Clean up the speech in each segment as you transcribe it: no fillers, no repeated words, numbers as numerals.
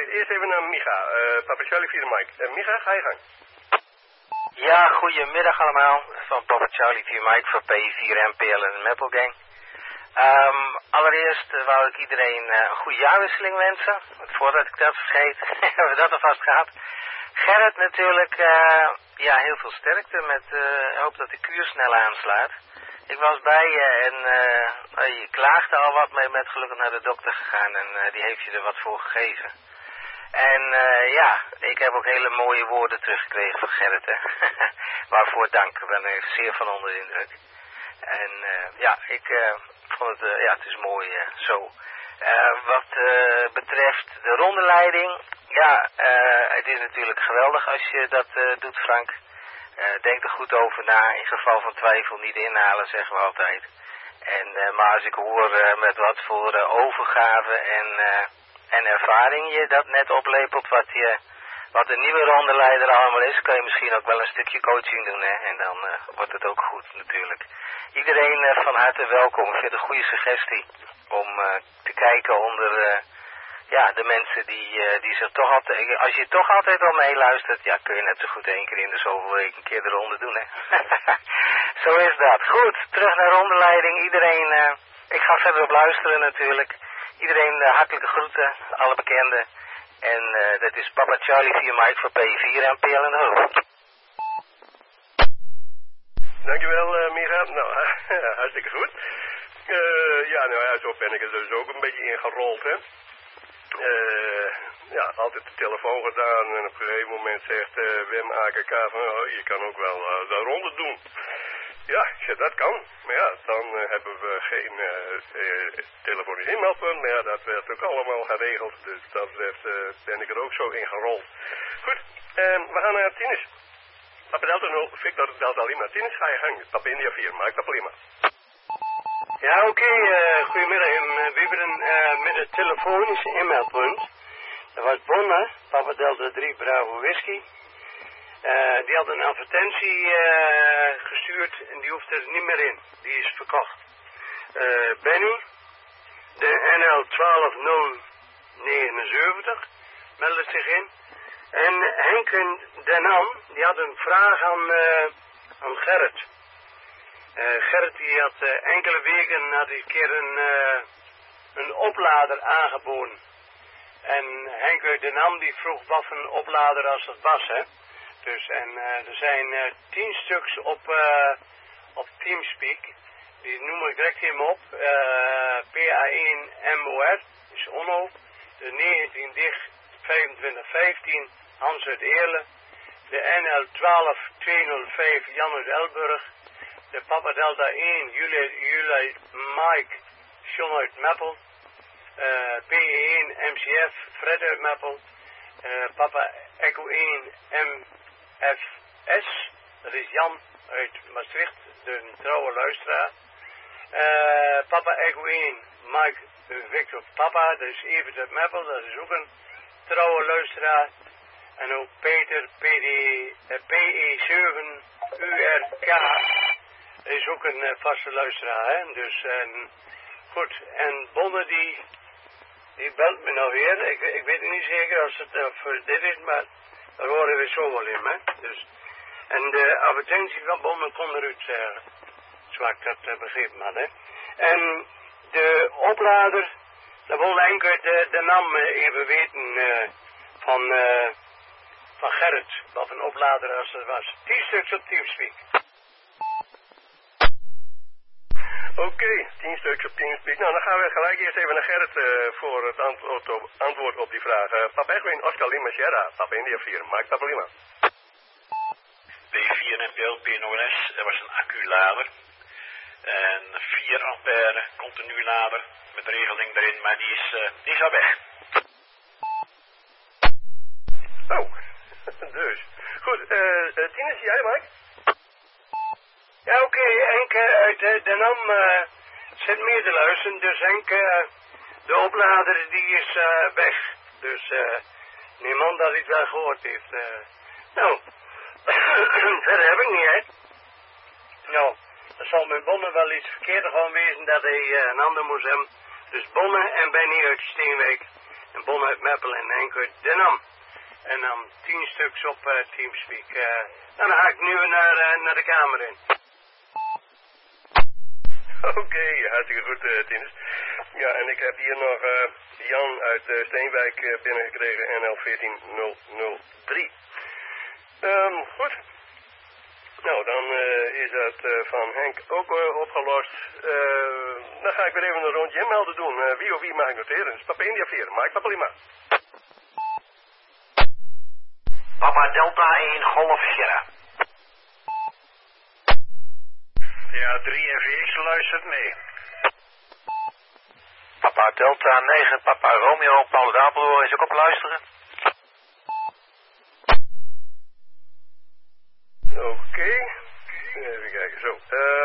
eerst even naar Micha. Papa Charlie 4 Mike. Micha, ga je gang. Ja, goedemiddag allemaal. Van Papa Charlie 4 Mike voor P4 MPL en Maple Gang. Allereerst wou ik iedereen een goede jaarwisseling wensen. Voordat ik dat vergeet, hebben we dat alvast gehad. Gerrit natuurlijk, heel veel sterkte. Ik hoop dat de kuur snel aanslaat. Ik was bij je en je klaagde al wat, maar je bent gelukkig naar de dokter gegaan en die heeft je er wat voor gegeven. En ik heb ook hele mooie woorden teruggekregen van Gerrit, hè. Waarvoor dank, ik ben er zeer van onder de indruk. En ik vond het, het is mooi zo. Wat betreft de rondeleiding, het is natuurlijk geweldig als je dat doet, Frank. Denk er goed over na, in geval van twijfel niet inhalen, zeggen we altijd. Maar als ik hoor met wat voor overgave en ervaring je dat net oplepelt, wat de nieuwe rondeleider allemaal is, kan je misschien ook wel een stukje coaching doen, hè? En dan wordt het ook goed natuurlijk. Iedereen van harte welkom. Ik vind het een goede suggestie om te kijken onder de mensen die zich toch altijd, als je toch altijd al meeluistert, kun je net zo goed 1 keer in de zoveel weken een keer de ronde doen, hè. Zo is dat. Goed, terug naar rondeleiding. Iedereen, ik ga verder op luisteren natuurlijk. Iedereen hartelijke groeten, alle bekenden. En dat is Papa Charlie 4 Mike voor P4 en PL en Hulp. Dankjewel, Micha. Nou, hartstikke goed. Zo ben ik er dus ook een beetje ingerold, hè. Altijd de telefoon gedaan en op een gegeven moment zegt Wim AKK van, je kan ook wel de ronde doen. Ja, ik zeg, dat kan. Maar dan hebben we geen telefonisch inmeldpunt. Maar dat werd ook allemaal geregeld. Dus dat ben ik er ook zo in gerold. Goed, we gaan naar Tinus. Papa Delta 0, Victor Delta Lima. Tinus, ga je gang. Papa India 4, Mike Papa Lima. Ja, oké. Goedemiddag. We hebben met het telefonische inmeldpunt. Dat was Bonne, Papa Delta 3 Bravo Whisky. Die had een advertentie gestuurd en die hoeft er niet meer in. Die is verkocht. Benny, de NL 12079, meldde zich in. En Henken Den Ham, die had een vraag aan Gerrit. Gerrit die had enkele weken een keer een oplader aangeboden. En Henk Den Ham die vroeg wat voor een oplader als dat was, hè. Dus, er zijn 10 stuks op Teamspeak. Die noem ik direct even op. PA1 MOR is Onno. De 19 dicht 2515 Hans uit Eerle. De NL 12205 Jan uit Elburg. De Papa Delta 1 Juli Mike John uit Meppel. PE1 MCF Fred uit Meppel. Papa Echo 1 MFS, dat is Jan uit Maastricht, de trouwe luisteraar. Papa Echo 1 Mike Victor Papa, dat is Evert uit Meppel, dat is ook een trouwe luisteraar. En ook Peter PE7 URK, dat is ook een vaste luisteraar, hè. Dus goed, en Bonne die belt me nou weer. Ik weet niet zeker als het voor dit is, maar daar horen we zo wel in, hè. Dus, en de advertentie van Bonne kon eruit zeggen. Zoals ik dat begrepen had, hè. En de oplader, dat wil enkel de naam even weten van Gerrit. Wat een oplader als dat was. 10 stuks op Teamspeak. Oké, 10 stuks op Teamspeak. Nou, dan gaan we gelijk eerst even naar Gerrit voor het antwoord op die vraag. Papa Edwin, Oscar Lima Sierra, Papa India 4, Mike Papa Lima. P4 NPL PNOS, dat was een acculader. En 4 ampère continu lader met regeling erin, maar die is al weg. Oh, dus. Goed, Tinus, jij Mike? Ja, oké, Henk uit de NAM zit meer te luisteren, dus Henk, de oplader die is weg. Dus niemand dat hij het wel gehoord heeft. Nou, verder heb ik niet, hè. Nou, dat zal met Bonne wel iets verkeerd gewoon wezen dat hij een ander moest hebben. Dus Bonne en Benny uit Steenwijk, En Bon uit Meppel en Henk uit Den Ham. En dan 10 stuks op Teamspeak. Dan ga ik nu naar de kamer in. Oké, hartstikke goed, Tinus. Ja, en ik heb hier nog Jan uit Steenwijk binnengekregen, NL 14003. Goed. Nou, dan is dat van Henk ook opgelost. Dan ga ik weer even een rondje inmelden doen. Wie of wie mag ik noteren? Dat is Papa India 4, Mike Papa Lima. Papa Delta 1 Golf Sierra. Ja, 3 NVX luistert mee. Papa Delta 9 Papa Romeo Paul Apeldoorn is ook op luisteren. Oké. Even kijken, zo.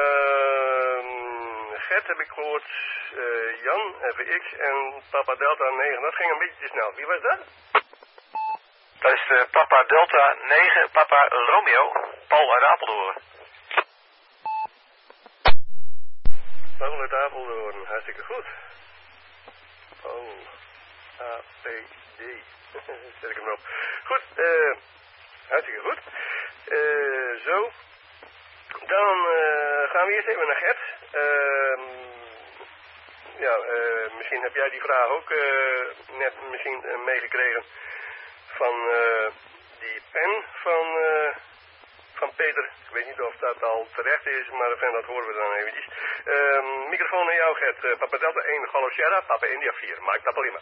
Gert heb ik gehoord, Jan, FX en Papa Delta 9. Dat ging een beetje te snel. Wie was dat? Dat is de Papa Delta 9 Papa Romeo Paul uit Apeldoorn. Paul uit Apeldoorn, hartstikke goed. Paul, A-P-D. Zet ik hem op. Goed, hartstikke goed. Zo. Dan gaan we eerst even naar Gert. Misschien heb jij die vraag ook net misschien meegekregen van die pen van Peter. Ik weet niet of dat al terecht is, maar dat horen we dan eventjes. Microfoon aan jou, Gert. Papa Delta 1 Golf Sierra, Papa India 4. Mike Papa Lima.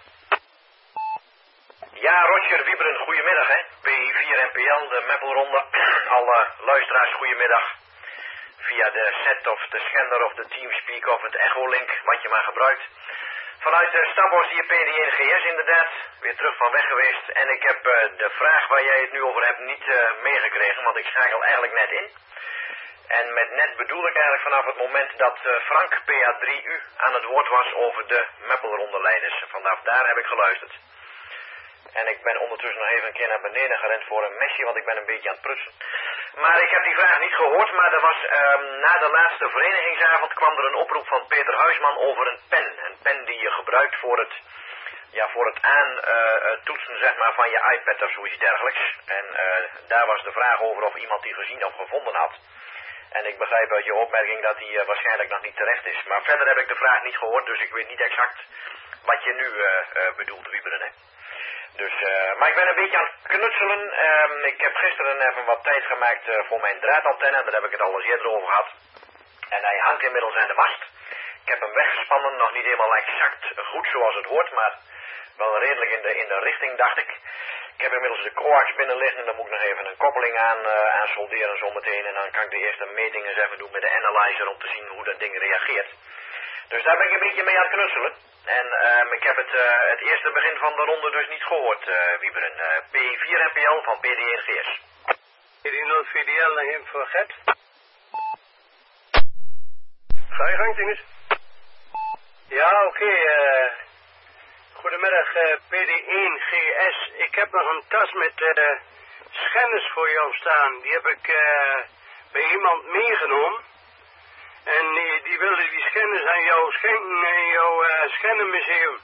Ja, Roger Wieberen, goedemiddag hè. P4 NPL, de Meppelronde. Alle luisteraars, goedemiddag. Via de set of de Schender of de Teamspeak of het Echolink, wat je maar gebruikt. Vanuit de Stabos hier PD1GS inderdaad, weer terug van weg geweest. En ik heb de vraag waar jij het nu over hebt niet meegekregen, want ik schakel eigenlijk net in. En met net bedoel ik eigenlijk vanaf het moment dat Frank PA3U aan het woord was over de Meppelrondeleiders. Vanaf daar heb ik geluisterd. En ik ben ondertussen nog even een keer naar beneden gerend voor een mesje, want ik ben een beetje aan het prutsen. Maar ik heb die vraag niet gehoord, maar er was na de laatste verenigingsavond kwam er een oproep van Peter Huisman over een pen. Een pen die je gebruikt voor het aantoetsen zeg maar, van je iPad of zoiets dergelijks. En daar was de vraag over of iemand die gezien of gevonden had. En ik begrijp uit je opmerking dat die waarschijnlijk nog niet terecht is. Maar verder heb ik de vraag niet gehoord, dus ik weet niet exact wat je nu bedoelt, Wieberen, hè. Dus, maar ik ben een beetje aan het knutselen. Ik heb gisteren even wat tijd gemaakt voor mijn draadantenne. Daar heb ik het al eens eerder over gehad. En hij hangt inmiddels aan de mast. Ik heb hem weggespannen, nog niet helemaal exact goed zoals het hoort, maar wel redelijk in de richting, dacht ik. Ik heb inmiddels de coax binnen liggen en dan moet ik nog even een koppeling aan solderen zometeen. En dan kan ik de eerste metingen eens even doen met de analyzer om te zien hoe dat ding reageert. Dus daar ben ik een beetje mee aan het knutselen. En ik heb het eerste begin van de ronde dus niet gehoord, Wieberen. P4 NPL van PD1GS. PD0 VDL naar hem voor Gert. Ga je gang, Tinus. Ja, oké. Goedemiddag, PD1GS. Ik heb nog een tas met scanners voor jou staan. Die heb ik bij iemand meegenomen. En die wilde die scanners aan jou schenken in jouw scannermuseum.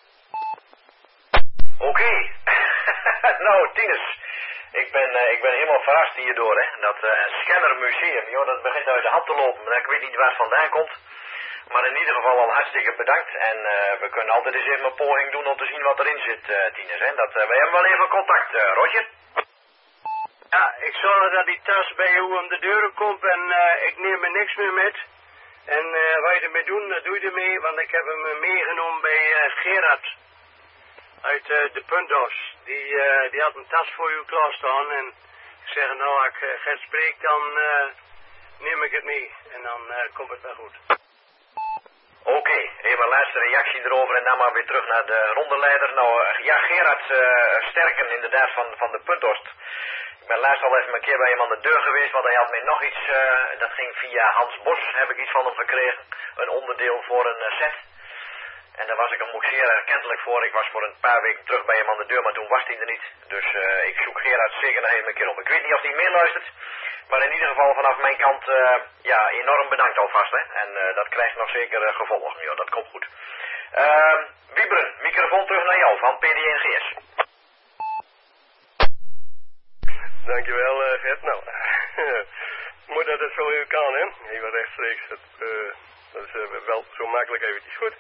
Oké. Nou, Tinus. Ik ben helemaal verrast hierdoor, hè. Dat scannermuseum, joh, dat begint uit de hand te lopen. Maar ik weet niet waar het vandaan komt. Maar in ieder geval al hartstikke bedankt. En we kunnen altijd eens even een poging doen om te zien wat erin zit, Tinus, hè. We hebben wel even contact, Roger. Ja, ik zorg dat die tas bij jou om de deuren komt en ik neem er niks meer met. En wat je ermee doet, dat doe je ermee, want ik heb hem meegenomen bij Gerard. Uit de Puntos. Die had een tas voor u klaarstaan en ik zeg nou, als ik Gert spreek, dan neem ik het mee. En dan komt het wel goed. Oké, even een laatste reactie erover en dan maar weer terug naar de rondeleider. Nou, ja, Gerard Sterken inderdaad van de Puntost. Ik ben laatst al even een keer bij hem aan de deur geweest, want hij had mij nog iets, dat ging via Hans Bos, heb ik iets van hem gekregen. Een onderdeel voor een set. En daar was ik hem ook zeer erkentelijk voor. Ik was voor een paar weken terug bij hem aan de deur, maar toen was hij er niet. Dus ik zoek Gerard zeker nog even een keer op. Ik weet niet of hij meeluistert, maar in ieder geval vanaf mijn kant, ja, enorm bedankt alvast, hè. En dat krijgt nog zeker gevolgen, ja, dat komt goed. Wieberen, microfoon terug naar jou van PDNGS. Dankjewel, Gert. Nou, mooi dat het zo even kan, hè? Even rechtstreeks. Dat is wel zo makkelijk eventjes. Goed.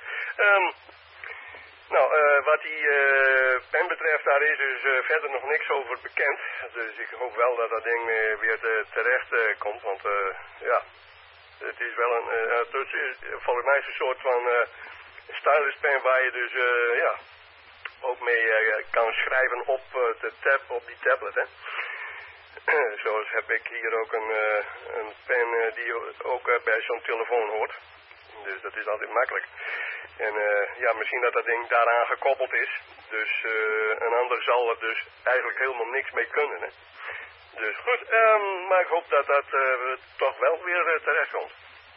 Wat die pen betreft, daar is dus verder nog niks over bekend. Dus ik hoop wel dat dat ding weer terecht komt. Want ja, het is wel volgens mij is een soort van stylus pen waar je dus ja, ook mee kan schrijven op op die tablet, hè. Zoals heb ik hier ook een pen die ook bij zo'n telefoon hoort. Dus dat is altijd makkelijk. En ja, misschien dat dat ding daaraan gekoppeld is. Dus een ander zal er dus eigenlijk helemaal niks mee kunnen, hè. Dus goed, maar ik hoop dat dat toch wel weer terecht komt.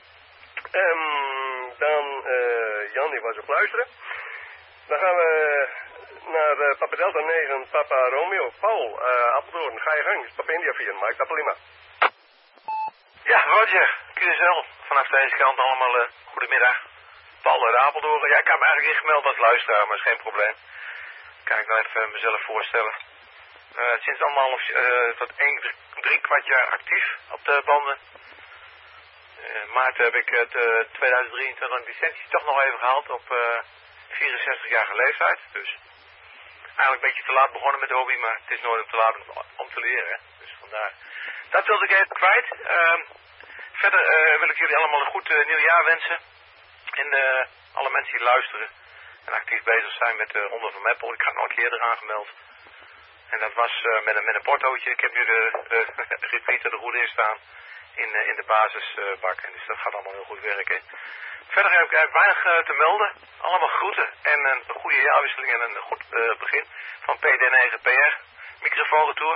Dan, Jan, die was op luisteren. Dan gaan we naar Papa Delta 9, Papa Romeo. Paul, Apeldoorn, ga je gang. Is Papa India 4, Mike Papa Lima. Ja, Roger, QSL. Vanaf deze kant allemaal goedemiddag. Paul uit Apeldoorn. Ja, ik heb me eigenlijk ingemeld als luisteraar, maar is geen probleem. Kan ik nou even mezelf voorstellen. Sinds tot 3/4 jaar actief op de banden. Maart heb ik het 2023 een licentie toch nog even gehaald op 64-jarige leeftijd. Dus eigenlijk een beetje te laat begonnen met de hobby, maar het is nooit te laat om te leren. Hè? Dus vandaar. Dat wilde ik even kwijt. Verder wil ik jullie allemaal een goed nieuwjaar wensen. En alle mensen die luisteren en actief bezig zijn met de Ronde van Meppel. Ik had nog een keer eraan gemeld. En dat was met een portootje. Ik heb nu de repeater er goed in staan in de basisbak. En dus dat gaat allemaal heel goed werken. Verder heb ik eigenlijk weinig te melden. Allemaal groeten en een goede jaarwisseling en een goed begin van PD9PR. Microfoon retour.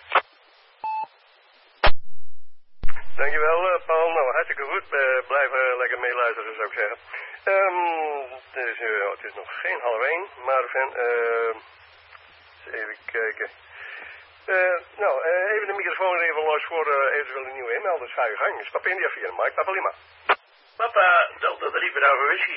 Dankjewel, Paul. Nou, hartstikke goed. Blijf lekker meeluisteren, zou ik zeggen. Het is nog geen 12:30, maar even kijken. Even de microfoon even los voor eventueel een nieuwe inmelders. Ga je gang. Is Papa India 4, Mike Papa Lima. Papa, Delta 3 Bravo Whisky.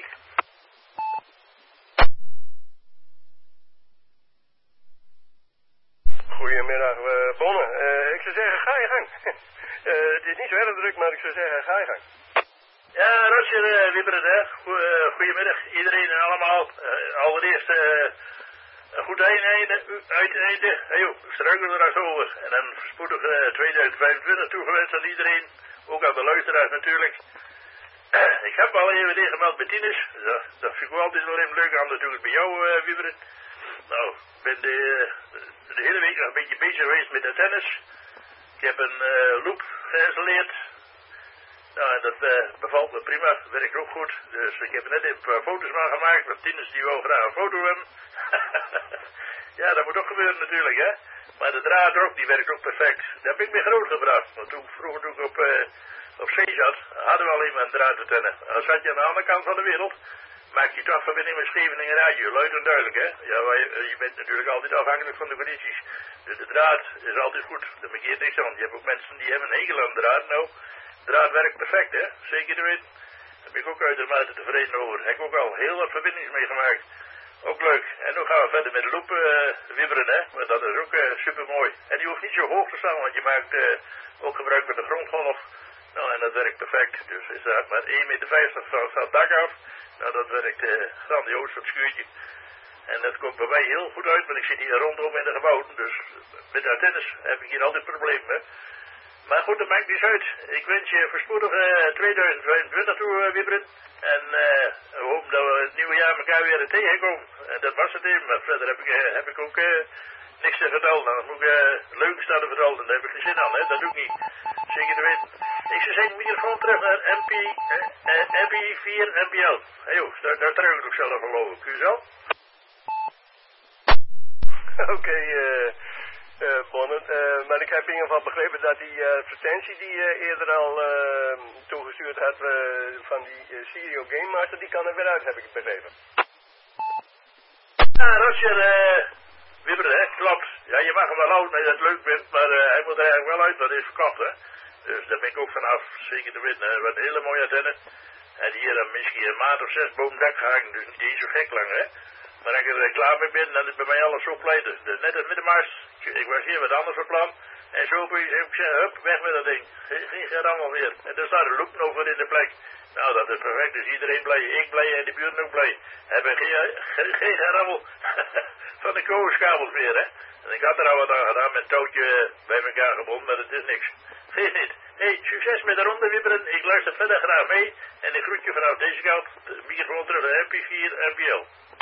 Goedemiddag, Bonne. Ik zou zeggen, ga je gang. Het is niet zo erg druk, maar ik zou zeggen, ga je gang. Ja, Roger, Wieberen, hè. Goedemiddag iedereen en allemaal. Allereerst een goed uiteinde. Hey joh, struikel er eens over. En dan voorspoedig 2025 toegewenst aan iedereen. Ook aan de luisteraars natuurlijk. Ik heb al even ingemeld met Tines. Dat vind ik wel altijd wel even leuk aan natuurlijk bij jou, Wieberen. Nou, ik ben de hele week nog een beetje bezig geweest met de tennis. Ik heb een loop geïnstalleerd. Nou, en dat bevalt me prima, werkt ook goed. Dus ik heb er net een paar foto's van gemaakt, want Tines die wou graag een foto hebben. Ja, dat moet ook gebeuren natuurlijk, hè. Maar de draad ook, die werkt ook perfect. Daar heb ik mee groot gebracht. Want vroeger toen ik op zee zat, hadden we alleen maar een draad te tennen. Dan zat je aan de andere kant van de wereld, maak je toch verbinding met Scheveningen radio, luid en duidelijk, hè. Ja, je bent natuurlijk altijd afhankelijk van de condities. Dus de draad is altijd goed, daar bekeert niks aan. Je hebt ook mensen die hebben een hekel aan de draad. Nou, de draad werkt perfect, hè. Zeker te weten. Daar ben ik ook uitermate tevreden over. Heb ik ook al heel wat verbindings mee gemaakt. Ook leuk. En nu gaan we verder met de loop wibberen, hè. Maar dat is ook super mooi. En die hoeft niet zo hoog te staan, want je maakt ook gebruik van de grondgolf. Nou, en dat werkt perfect. Dus is dat maar 1,50 meter van het dak af. Nou, dat werkt grandioos, dat schuurtje. En dat komt bij mij heel goed uit, want ik zit hier rondom in de gebouwen. Dus met de tennis heb ik hier altijd problemen, hè. Maar goed, dat maakt niet uit. Ik wens je voorspoedig 2025 toe, Wieberen. En we hopen dat we het nieuwe jaar elkaar weer tegenkomen. En dat was het even. Maar verder heb ik ook niks te vertellen. Dan moet ik leuk staan te vertellen. Daar heb ik geen zin aan, hè. Dat doe ik niet. Zeker te weten. Ik zou zeggen, microfoon terug naar MP4 NPL. Hé joh, daar trouw ik ook zelf geloof ik. Kun je zo? Oké, Bonnet. Maar ik heb in ieder geval begrepen dat die advertentie die je eerder al toegestuurd had van die Sirio Game Master, die kan er weer uit, heb ik begrepen. Ja, Roger, Wibber, hè, klopt. Ja, je mag hem wel houden als je het leuk vindt, maar hij moet er eigenlijk wel uit, want hij is verkocht, hè. Dus daar ben ik ook vanaf, zeker te weten. Wat een hele mooie antenne. En hier dan misschien een maand of 6 boven dak gehangen, dus niet zo gek lang, hè. Maar als ik er klaar mee ben, dan is bij mij alles zo pleiten. Net als met de mars. Ik was hier wat anders van plan. En zo heb ik gezegd, hup, weg met dat ding. Geen gerammel meer. En daar staat een loop over in de plek. Nou, dat is perfect. Dus iedereen blij. Ik blij en de buren ook blij. Hebben geen gerammel van de koolskabels meer, hè. En ik had er al wat aan gedaan met touwtje bij elkaar gebonden, maar dat is niks. Geef niet. Hey, succes met de ronde wipperen. Ik luister verder graag mee. En ik groet je vanaf deze kant. De microfoon terug naar MP4 RPL.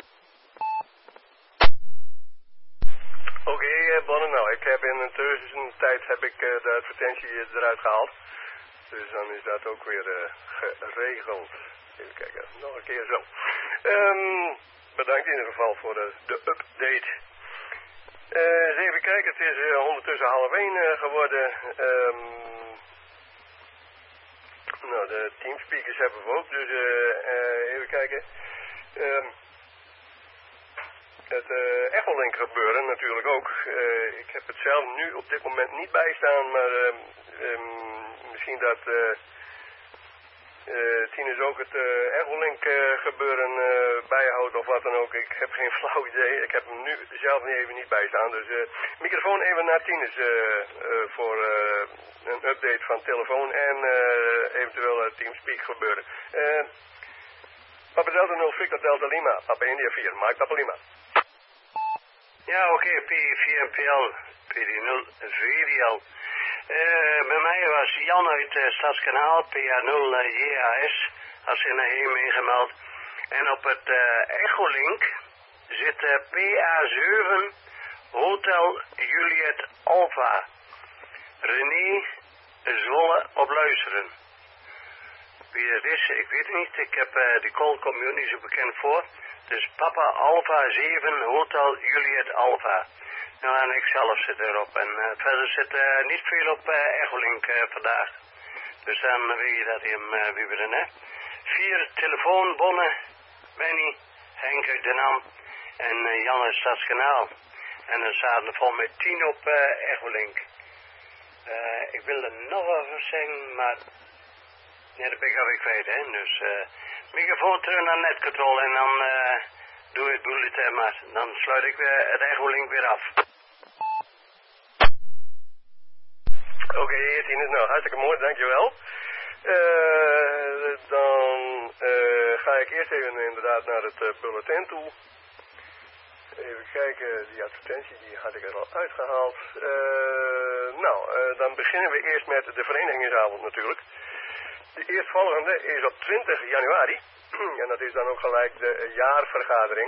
Oké, Bonne, nou, ik heb in een tussentijd de advertentie eruit gehaald. Dus dan is dat ook weer geregeld. Even kijken, nog een keer zo. Bedankt in ieder geval voor de update. Eens even kijken, het is ondertussen 12:30 geworden. Nou, de teamspeakers hebben we ook, dus even kijken. Het Echolink gebeuren natuurlijk ook. Ik heb het zelf nu op dit moment niet bijstaan, maar misschien dat Tinus ook het Echolink gebeuren bijhoudt of wat dan ook. Ik heb geen flauw idee. Ik heb hem nu zelf even niet bijstaan. Dus microfoon even naar Tinus voor een update van telefoon en eventueel Teamspeak gebeuren. Papa Delta 0 Victor Delta Lima, Papa India 4, Mike Papa Lima. Ja, oké, P4MPL, PD0 VDL. Bij mij was Jan uit Stadskanaal, PA0 JAS, als je naar hier meegemeld. En op het Echolink zit PA7 Hotel Juliet Alpha. René Zwolle op luisteren. Wie dat is, ik weet het niet. Ik heb de call komt me niet zo bekend voor. Dus Papa Alpha 7 Hotel Juliet Alpha. Nou, en ik zelf zit erop. En verder zit niet veel op Echolink vandaag. Dus dan weet je dat hij hem wieberen, hè. 4 telefoonbonnen. Benny, Henk uit Den Ham en Jan uit Stadskanaal. En dan zaten er volgens mij 10 op Echolink. Ik wilde nog wel zeggen, maar... Nee, dat ben ik alweer kwijt, hè. Dus microfoon terug naar netcontrol en dan doe ik bulletin, maar dan sluit ik het Echolink weer af. Oké, Tinus, nou hartstikke mooi, dankjewel. Dan ga ik eerst even inderdaad naar het bulletin toe. Even kijken, die advertentie die had ik er al uitgehaald. Dan beginnen we eerst met de verenigingsavond natuurlijk. De eerstvolgende is op 20 januari. En dat is dan ook gelijk de jaarvergadering.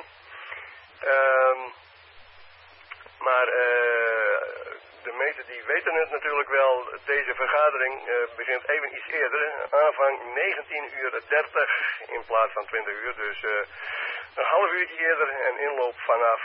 Maar de meesten die weten het natuurlijk wel. Deze vergadering begint even iets eerder. Aanvang 19:30 in plaats van 20 uur. Dus een half uurtje eerder en inloop vanaf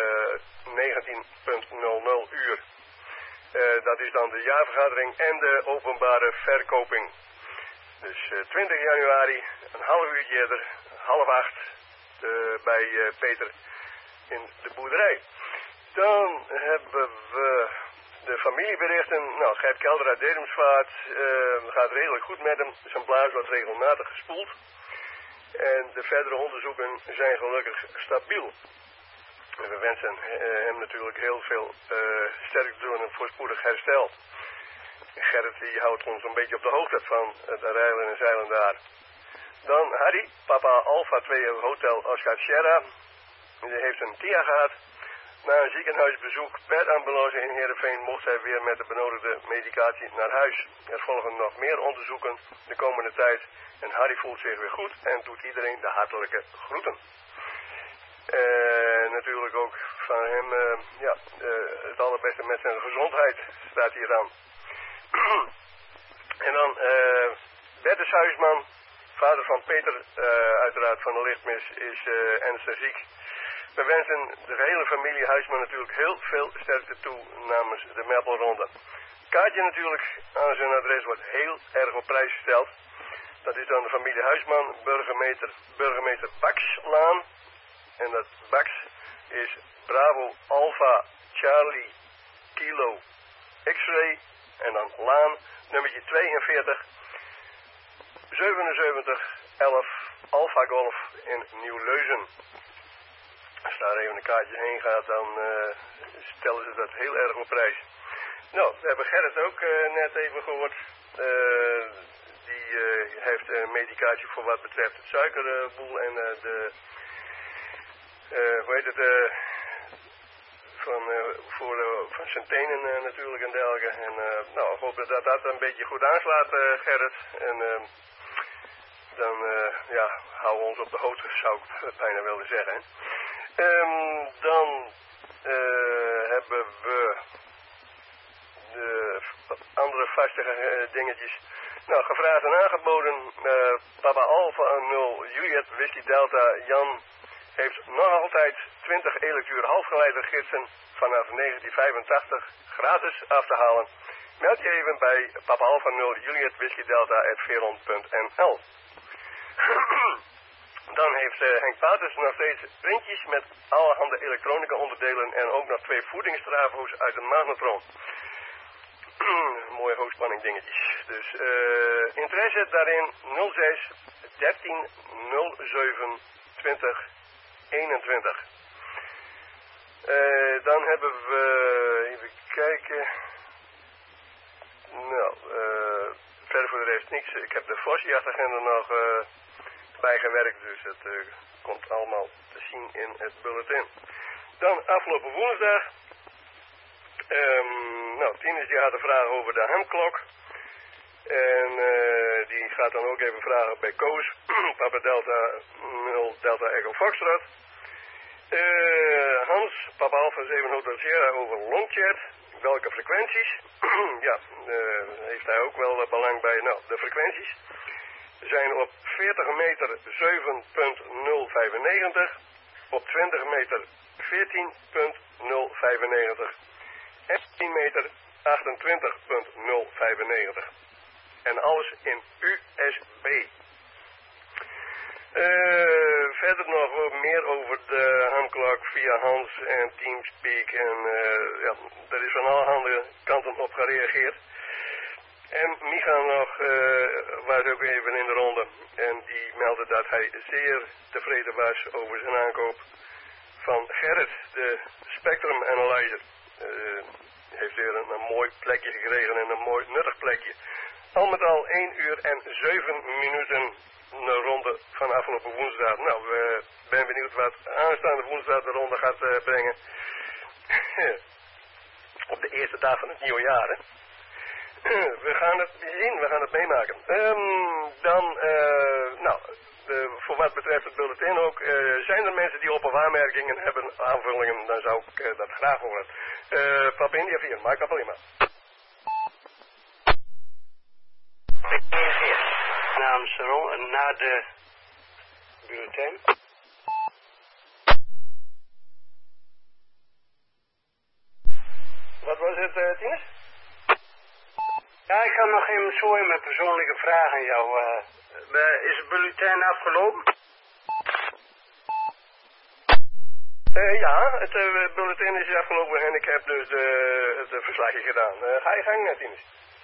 19:00 uur. Dat is dan de jaarvergadering en de openbare verkoping. Dus 20 januari, een half uurtje eerder, 7:30 bij Peter in de boerderij. Dan hebben we de familieberichten. Nou, Gert Kelder uit Dedemsvaart gaat redelijk goed met hem. Zijn blaas wordt regelmatig gespoeld. En de verdere onderzoeken zijn gelukkig stabiel. En we wensen hem natuurlijk heel veel sterkte toe en een voorspoedig herstel. Gerrit die houdt ons een beetje op de hoogte van het rijlen en zeilen daar. Dan Harry, Papa Alpha 2 Hotel Oscar Sierra. Die heeft een TIA gehad. Na een ziekenhuisbezoek per ambulance in Heerenveen mocht hij weer met de benodigde medicatie naar huis. Er volgen nog meer onderzoeken de komende tijd. En Harry voelt zich weer goed en doet iedereen de hartelijke groeten. Natuurlijk ook van hem het allerbeste met zijn gezondheid staat hier aan. En dan Bertus Huisman, vader van Peter, uiteraard van de lichtmis, is ernstig ziek. We wensen de hele familie Huisman natuurlijk heel veel sterkte toe namens de Meppelronde. Kaartje natuurlijk aan zijn adres wordt heel erg op prijs gesteld. Dat is dan de familie Huisman, burgemeester Baxlaan. En dat Bax is Bravo Alpha Charlie Kilo X-ray. En dan Laan, nummertje 42, 77 11 Alpha Golf in Nieuw-Leuzen. Als daar even een kaartje heen gaat, dan stellen ze dat heel erg op prijs. Nou, we hebben Gerrit ook net even gehoord. Die heeft een medicatie voor wat betreft het suikerboel en van zijn tenen natuurlijk en dergelijke. En nou, ik hoop dat dat een beetje goed aanslaat, Gerrit. En dan houden we ons op de hoogte, zou ik bijna willen zeggen. Dan hebben we de andere vaste dingetjes. Nou, gevraagd en aangeboden. Papa Alpha 0 Juliet Whisky Delta Jan heeft nog altijd 20 elektuur halfgeleidergidsen vanaf 1985 gratis af te halen. Meld je even bij Papa Alpha 0 Juliet Whisky Delta @veron.nl. Dan heeft Henk Paters nog steeds printjes met allerhande elektronica onderdelen en ook nog 2 voedingsstrafo's uit de magnetron. Mooie hoogspanning dingetjes. Dus interesse daarin 06 13 07 20 21. Dan hebben we, even kijken. Nou, verder voor de rest niks. Ik heb de Vosjachtagenda nog bijgewerkt, dus het komt allemaal te zien in het bulletin. Dan afgelopen woensdag. Tinus die had een vraag over de hamklok. En die gaat dan ook even vragen bij Koos. Papa Delta 0 Delta Echo Foxtrot. Hans, Papa Alpha 7 Hotel Sierra over Longchat. Welke frequenties? Heeft hij ook wel belang bij. Nou, de frequenties zijn op 40 meter 7.095. Op 20 meter 14.095. En 10 meter 28.095. En alles in USB. Verder nog wat meer over de hamklok via Hans en Teamspeak. En er is van allerhande kanten op gereageerd. En Micha nog was ook even in de ronde. En die meldde dat hij zeer tevreden was over zijn aankoop van Gerrit, de Spectrum Analyzer. Heeft weer een mooi plekje gekregen en een mooi nuttig plekje. Al met al 1 uur en 7 minuten een ronde van afgelopen woensdag. Nou, we ben benieuwd wat aanstaande woensdag de ronde gaat brengen. Op de eerste dag van het nieuwe jaar, hè. We gaan het zien, we gaan het meemaken. Voor wat betreft het bulletin ook, zijn er mensen die op een aanmerkingen hebben, aanvullingen, dan zou ik dat graag horen. Papa India 4, Mike Palima. Namens na de bulletin. Wat was het, Tinus? Ja, ik ga nog even zo in mijn persoonlijke vraag aan jou. Is het bulletin afgelopen? Ja, het bulletin is afgelopen en ik heb dus het verslagje gedaan. Ga je gang, Tinus?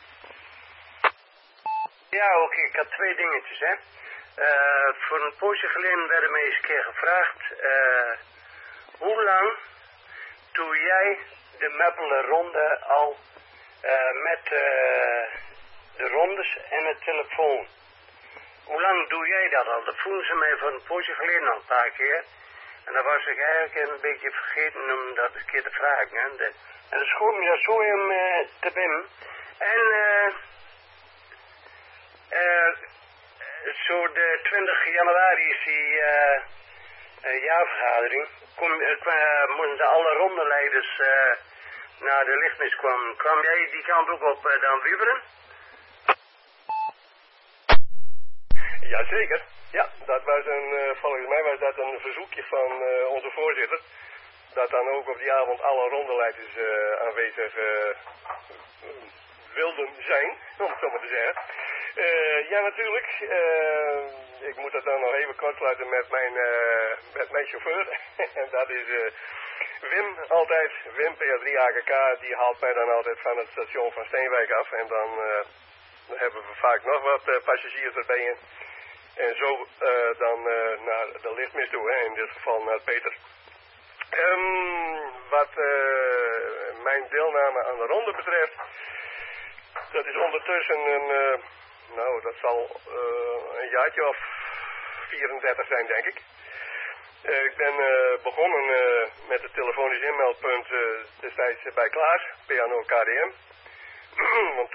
Ja, oké. Ik had 2 dingetjes, hè. Voor een poosje geleden werd mij eens een keer gevraagd, hoe lang doe jij de Meppelen ronde al met de rondes en het telefoon? Hoe lang doe jij dat al? Dat vroegen ze mij van een poosje geleden al een paar keer. En dan was ik eigenlijk een beetje vergeten om dat een keer te vragen. Hè. En dat schoot me zo in te binnen. En zo de 20 januari is die jaarvergadering. Moeten alle rondeleiders naar de lichtmis kwamen. Kwam jij die kant ook op dan Wieberen? Jazeker. Ja, dat was volgens mij was dat een verzoekje van onze voorzitter. Dat dan ook op die avond alle rondeleiders aanwezig wilden zijn, om het zo maar te zeggen. Ja, natuurlijk. Ik moet dat dan nog even kortsluiten met mijn chauffeur. En dat is Wim altijd. Wim PA3 AKK, die haalt mij dan altijd van het station van Steenwijk af. En dan hebben we vaak nog wat passagiers erbij in. En zo dan naar de lichtmis toe, hè, in dit geval naar Peter. Wat mijn deelname aan de ronde betreft, dat is ondertussen dat zal een jaartje of 34 zijn, denk ik. Ik ben begonnen met het telefonisch inmeldpunt destijds bij Klaas, Piano KDM. Want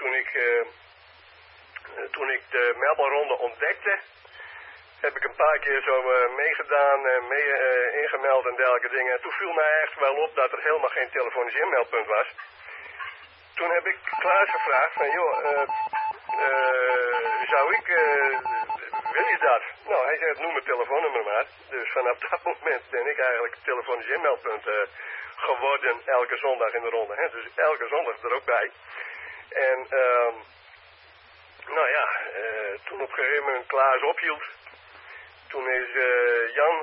toen ik de meldbalronde ontdekte, heb ik een paar keer zo meegedaan en ingemeld en dergelijke dingen. En toen viel mij echt wel op dat er helemaal geen telefonisch inmeldpunt was. Toen heb ik Klaas gevraagd van, joh, wil je dat? Nou, hij zei, noem mijn telefoonnummer maar. Dus vanaf dat moment ben ik eigenlijk het telefonisch inmeldpunt geworden elke zondag in de ronde. Hè? Dus elke zondag er ook bij. En, toen op een gegeven moment Klaas ophield, toen is Jan,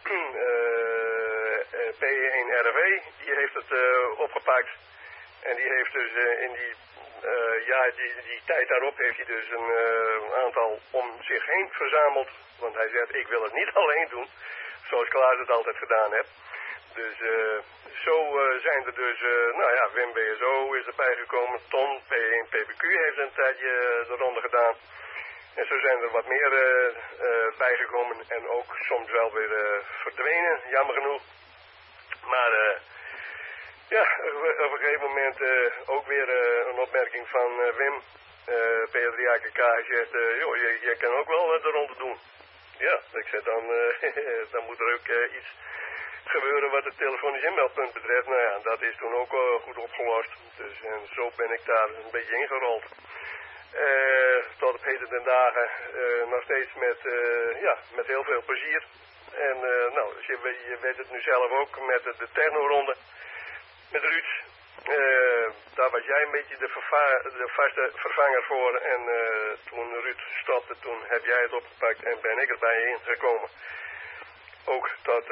P1RW, die heeft het opgepakt. En die heeft dus in die tijd daarop heeft hij dus een aantal om zich heen verzameld. Want hij zegt, ik wil het niet alleen doen, zoals Klaas het altijd gedaan heeft. Dus zo zijn er dus, Wim BSO is erbij gekomen, Ton, P1 PBQ heeft een tijdje de ronde gedaan. En zo zijn er wat meer bijgekomen en ook soms wel weer verdwenen, jammer genoeg. Maar op een gegeven moment ook weer een opmerking van Wim, P3AKK, hij zegt, jij kan ook wel de ronde doen. Ja, ik zeg dan moet er ook iets gebeuren wat het telefonisch inmeldpunt betreft. Nou ja, dat is toen ook goed opgelost. Dus en zo ben ik daar een beetje ingerold. Tot op heden ten dagen nog steeds met heel veel plezier. En je weet het nu zelf ook met de technoronde. Met Ruud. Daar was jij een beetje de vaste vervanger voor. En toen Ruud stopte, toen heb jij het opgepakt en ben ik erbij ingekomen. Ook tot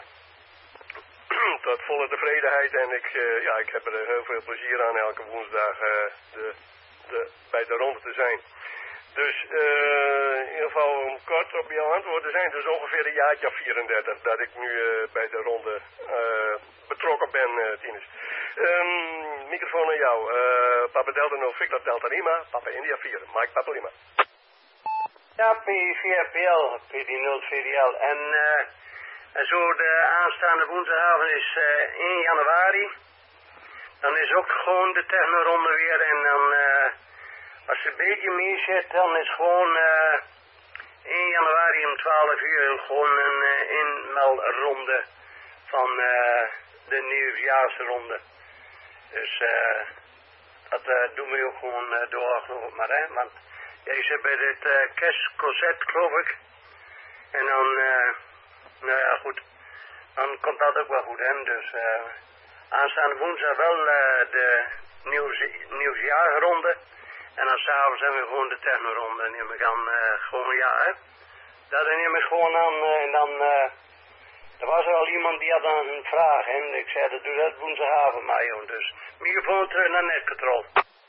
volle tevredenheid. En ik heb er heel veel plezier aan elke woensdag bij de ronde te zijn. Dus in ieder geval kort op jouw antwoord. Er zijn dus ongeveer een jaartje of 34 dat ik nu bij de ronde betrokken ben, Tinus. Microfoon aan jou. Papa Delta 0 Victor Delta Lima, Papa India 4, Mike Papa Lima. Ja, P4PL, PD0 VDL. En zo de aanstaande woensdagavond is 1 januari. Dan is ook gewoon de technoronde weer. En dan, als je een beetje mee zit, dan is gewoon 1 januari om 12 uur gewoon een inmeldronde van de nieuwsjaarsronde. Dus dat doen we ook gewoon door, geloof ik maar, hè. Want jij zit bij dit kerstconcert, geloof ik. En dan, goed, dan komt dat ook wel goed, hè. Dus aanstaande woensdag wel de nieuwsjaarronde. En dan s'avonds hebben we gewoon de technoronde. En neem ik aan, gewoon, hè. Dat neem ik gewoon aan en dan... Er was al iemand die had dan een vraag en ik zei dat doe dat woensdagavond maar, joh. Dus microfoon terug naar netcontrol.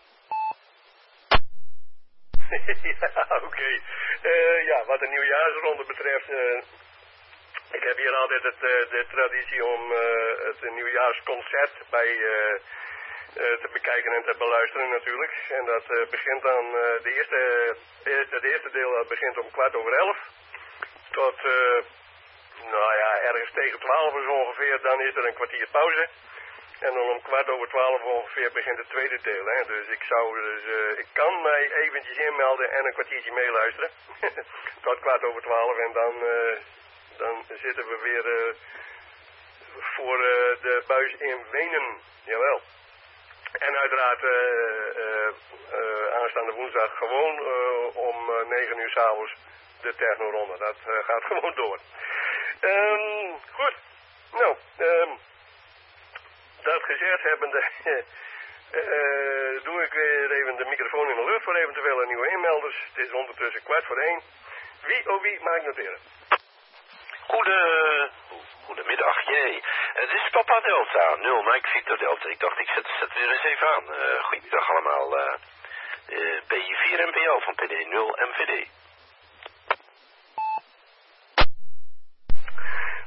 Ja, oké. Wat de nieuwjaarsronde betreft, ik heb hier altijd de traditie om het nieuwjaarsconcert bij te bekijken en te beluisteren natuurlijk. En dat begint dan, het eerste deel begint om 11:15 tot... ergens tegen 12 is ongeveer, dan is er een kwartier pauze. En dan om 11:15 ongeveer begint het tweede deel. Hè. Dus ik kan mij eventjes inmelden en een kwartiertje meeluisteren. Tot 11:15 en dan zitten we weer voor de buis in Wenen. Jawel. En uiteraard aanstaande woensdag gewoon om 9 uur 's avonds de technoronde. Dat gaat gewoon door. Goed. Nou, dat gezegd hebbende, doe ik weer even de microfoon in de lucht voor eventuele nieuwe inmelders. Het is ondertussen 1:15. Wie mag ik noteren? Goedemiddag, jee. Het is Papa Delta, 0 Mike Victor Delta. Ik dacht, ik zet weer eens even aan. Goedemiddag allemaal. PI4 MPL van PD0 MVD.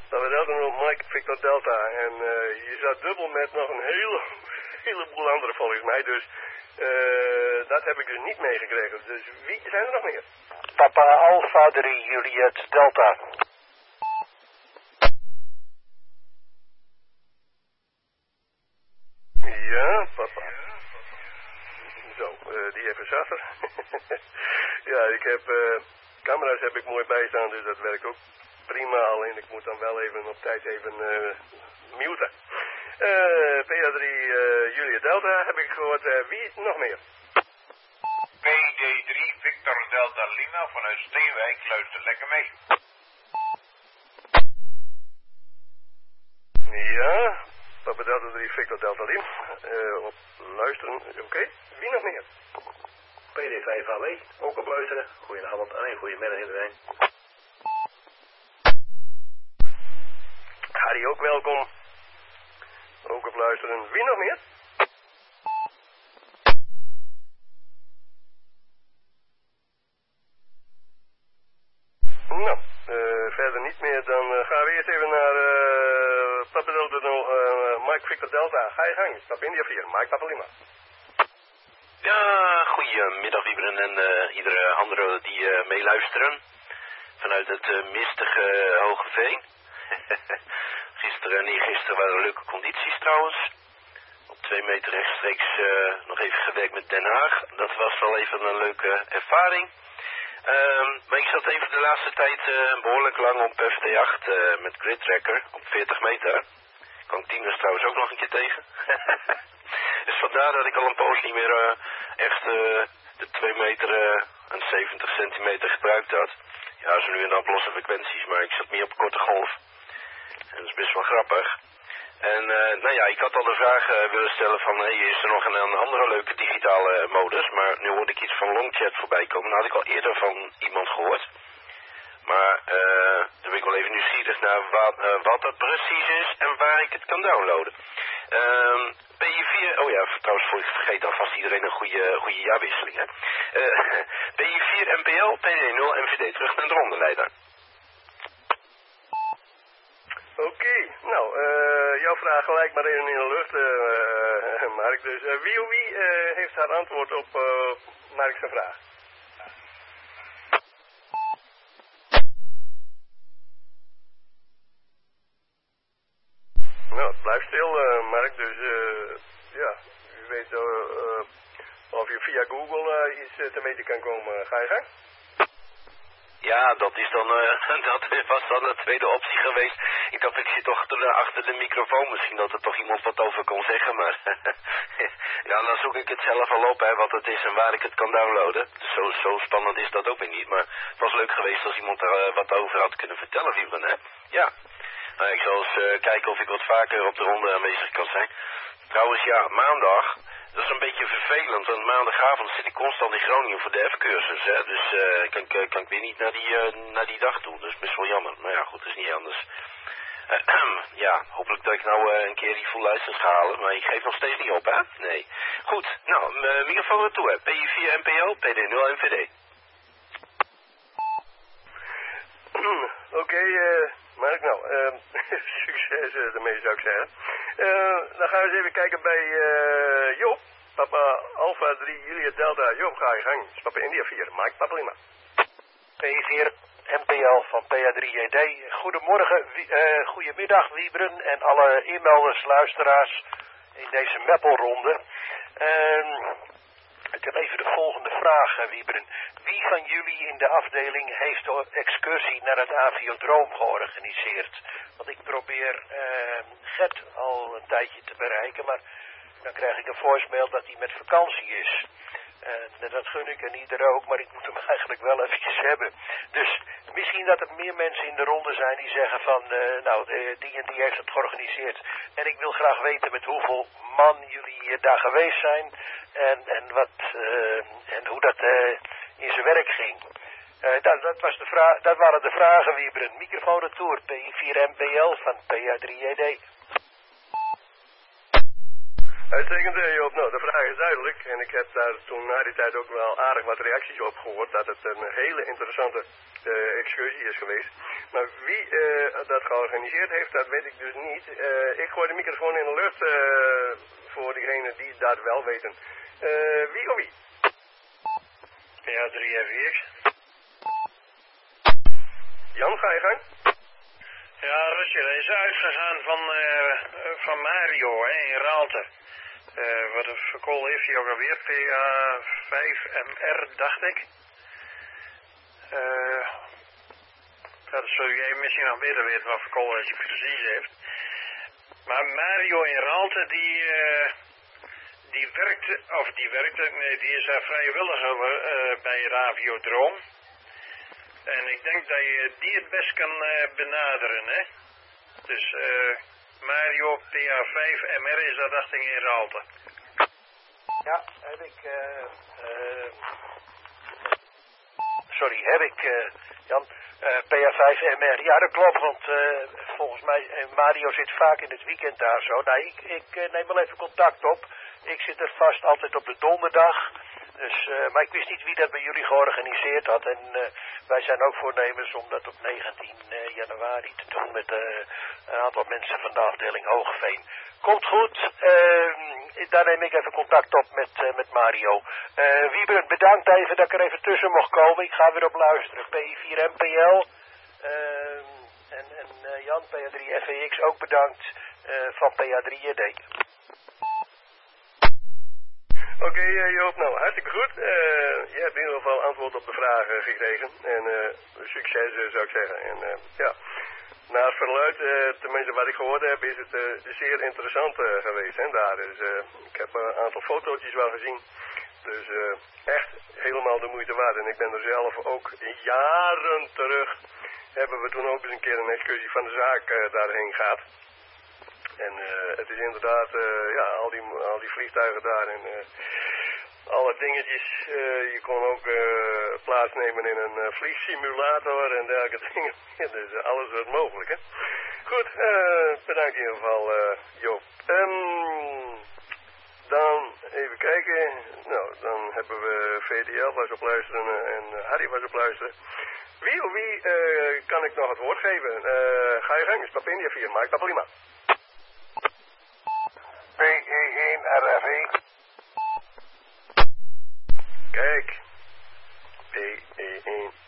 Papa Delta Mike Victor Delta. En je zat dubbel met nog een heleboel andere volgens mij. Dus dat heb ik dus niet meegekregen. Dus wie zijn er nog meer? Papa Alpha 3 Juliet Delta. Ja, papa. Zo, die even zachter. Ja, ik heb camera's heb ik mooi bijstaan, dus dat werkt ook prima. Alleen ik moet dan wel even op tijd even muten. PA3 Julia Delta heb ik gehoord. Wie nog meer? PD3 Victor Delta Lima vanuit Steenwijk. Luister lekker mee. Ja, Papa Delta 3 Victor Delta Lima. Op luisteren, oké. Wie nog meer? PD5HW, ook op luisteren. Goedenavond en goedemiddag iedereen. Harry ook welkom. Ook op luisteren. Wie nog meer? Nou, verder niet meer. Dan gaan we eerst even naar Papa Delta Mike Victor Delta. Ga je gang. Stap India 4. Mike Papa Lima. Ja, goedemiddag Wiebren en iedere andere die meeluisteren. Vanuit het mistige Hogeveen. Gisteren en eergisteren waren leuke condities trouwens. Op 2 meter rechtstreeks nog even gewerkt met Den Haag. Dat was wel even een leuke ervaring. Maar ik zat even de laatste tijd behoorlijk lang op FT8 met Grid Tracker op 40 meter. Kan ik tieners trouwens ook nog een keer tegen. Dus vandaar dat ik al een poos niet meer echt de 2 meter en 70 centimeter gebruikt had. Ja, zo nu en dan op losse frequenties, maar ik zat meer op korte golf. En dat is best wel grappig. En nou ja, ik had al de vraag willen stellen van, hey, is er nog een andere leuke digitale modus? Maar nu hoorde ik iets van Longchat voorbij komen. Dat had ik al eerder van iemand gehoord. Maar dan ben ik wel even nieuwsgierig naar wat dat precies is en waar ik het kan downloaden. PI4, oh ja, trouwens voor ik vergeet alvast iedereen een goede jaarwisseling, hè. PI4 MPL, PD0 MVD, terug naar de rondeleider. Oké, nou, jouw vraag gelijk maar even in de lucht, Mark. Dus wie heeft haar antwoord op Mark's vraag? Nou, het blijft stil, Mark. Dus ja, u weet of je via Google iets te weten kan komen. Ga je gang? Ja, dat is dan, dat was dan de tweede optie geweest. Ik dacht, ik zit toch achter de microfoon, misschien dat er toch iemand wat over kon zeggen, maar ja, dan zoek ik het zelf al op, hè, wat het is en waar ik het kan downloaden. Dus zo spannend is dat ook weer niet, maar het was leuk geweest als iemand er wat over had kunnen vertellen, Ruben, hè. Ja, nou, ik zal eens kijken of ik wat vaker op de ronde aanwezig kan zijn. Trouwens, ja, maandag. Dat is een beetje vervelend, want maandagavond zit ik constant in Groningen voor de F-cursus, hè. Dus kan ik weer niet naar die dag toe. Dat is best wel jammer. Maar ja, goed, dat is niet anders. Ja, hopelijk dat ik nou een keer die full license ga halen. Maar ik geef nog steeds niet op, hè? Nee. Goed, nou, microfoon naartoe, hè. PI4 NPO, PD0 MVD. Oké, Mark, nou, succes ermee zou ik zeggen. Dan gaan we eens even kijken bij Joop. Papa Alpha 3 Julia Delta. Joop, ga je gang. Papa India 4. Mike Papa Lima. P4 MPL van PA3JD. Goedemorgen, goedemiddag Wiebren en alle e-mailers, luisteraars in deze Meppelronde. Ik heb even de volgende vraag, Wiebren. Wie van jullie in de afdeling heeft de excursie naar het Aviodroom georganiseerd? Want ik probeer Gert al een tijdje te bereiken, maar dan krijg ik een voicemail dat hij met vakantie is. En dat gun ik en ieder ook, maar ik moet hem eigenlijk wel eventjes hebben. Dus misschien dat er meer mensen in de ronde zijn die zeggen van, die en die heeft het georganiseerd. En ik wil graag weten met hoeveel man jullie daar geweest zijn en hoe dat in zijn werk ging. Dat waren de vragen, Wiebren. Microfoon retour, PI4 MPL van PA3JD. Uitstekend, Joop. Nou, de vraag is duidelijk. En ik heb daar toen na die tijd ook wel aardig wat reacties op gehoord. Dat het een hele interessante excursie is geweest. Maar wie dat georganiseerd heeft, dat weet ik dus niet. Ik gooi de microfoon in de lucht voor diegenen die dat wel weten. Wie of wie? Ja, 3FX. Jan, ga je gang? Ja, Roger, hij is uitgegaan van Mario hè, in Raalte. Wat een verkool heeft hij ook alweer? PA5MR, dacht ik. Dat zul jij misschien nog beter weten wat verkool hij precies heeft. Maar Mario in Raalte, die is daar vrijwilliger bij Raviodroom. En ik denk dat je die het best kan benaderen, hè. Dus Mario PA5MR is dat, dacht ik, in Raalte. Ja, heb ik... Jan, PA5MR. Ja, dat klopt, want volgens mij, Mario zit vaak in het weekend daar zo. Nou, ik neem wel even contact op. Ik zit er vast altijd op de donderdag. Dus, maar ik wist niet wie dat bij jullie georganiseerd had. En wij zijn ook voornemens om dat op 19 januari te doen met een aantal mensen van de afdeling Hoogeveen. Komt goed. Daar neem ik even contact op met Mario. Wieberen, bedankt even dat ik er even tussen mocht komen. Ik ga weer op luisteren. P4MPL. En Jan, PA3FEX ook bedankt van PA3JD. Oké, Joop, nou, hartstikke goed. Je hebt in ieder geval antwoord op de vragen gekregen. En succes, zou ik zeggen. En ja, naar het verluid, tenminste wat ik gehoord heb, is het zeer interessant geweest. Hè, daar. Dus, ik heb een aantal fotootjes wel gezien. Dus echt helemaal de moeite waard. En ik ben er zelf ook jaren terug, hebben we toen ook eens een keer een excursie van de zaak daarheen gehad. En het is inderdaad, ja, al die vliegtuigen daar en alle dingetjes. Je kon ook plaatsnemen in een vliegsimulator en dergelijke dingen. Dus alles wordt mogelijk, hè. Goed, bedankt in ieder geval, Joop. Dan even kijken. Nou, dan hebben we VDL was op luisteren en Harry was op luisteren. Wie of wie kan ik nog het woord geven? Ga je gang, is Pap India 4, Mike Papalima. PE1RFE. Kijk. PE1RFE.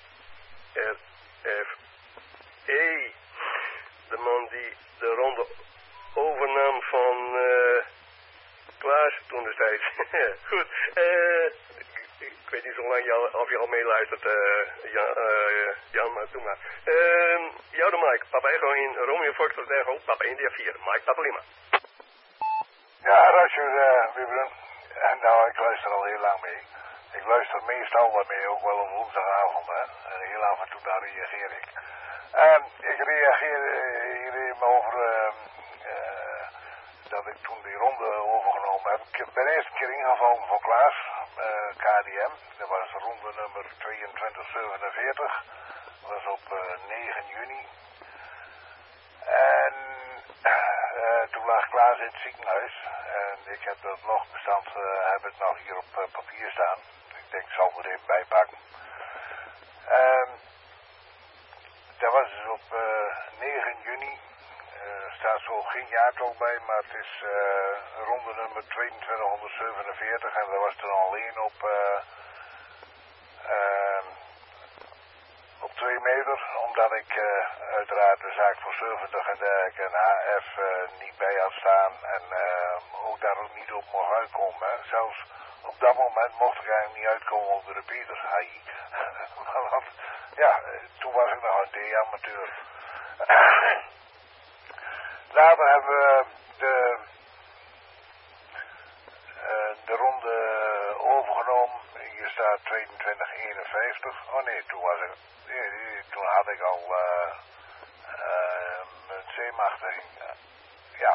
De man die de ronde overnam van Klaas toen destijds. Goed. Ik weet niet zo lang of je al meeluistert, Jan, maar doe maar. Jou de Mike, Papa Echo in Romeo Foxtrot Echo, Papa India 4, Mike Papalima. Ja, Roger, Wieberen. En nou, ik luister al heel lang mee. Ik luister meestal wat mee, ook wel op woensdagavond, hè. En heel af en toe daar reageer ik. Ik reageer hier even over dat ik toen die ronde overgenomen heb. Ik ben eerst een keer ingevallen voor Klaas, KDM. Dat was ronde nummer 2247. Dat was op 9 juni. En toen lag Klaas in het ziekenhuis. En ik heb dat logbestand heb ik nog hier op papier staan. Ik denk, ik zal het er even bijpakken. Dat was dus op 9 juni. Er staat zo geen jaartal bij, maar het is ronde nummer 2247. En dat was toen alleen op 2 meter. Omdat ik uiteraard de zaak voor 70 en dergelijke en HF niet bij had staan. En ook daar ook niet op mocht uitkomen. Hè. Zelfs op dat moment mocht ik eigenlijk niet uitkomen op de repeaters. Want ja, toen was ik nog een D-amateur. Later hebben we de ronde overgenomen. Hier staat 2251. Oh nee, toen was ik. Toen had ik al mijn zeemachtiging. Ja.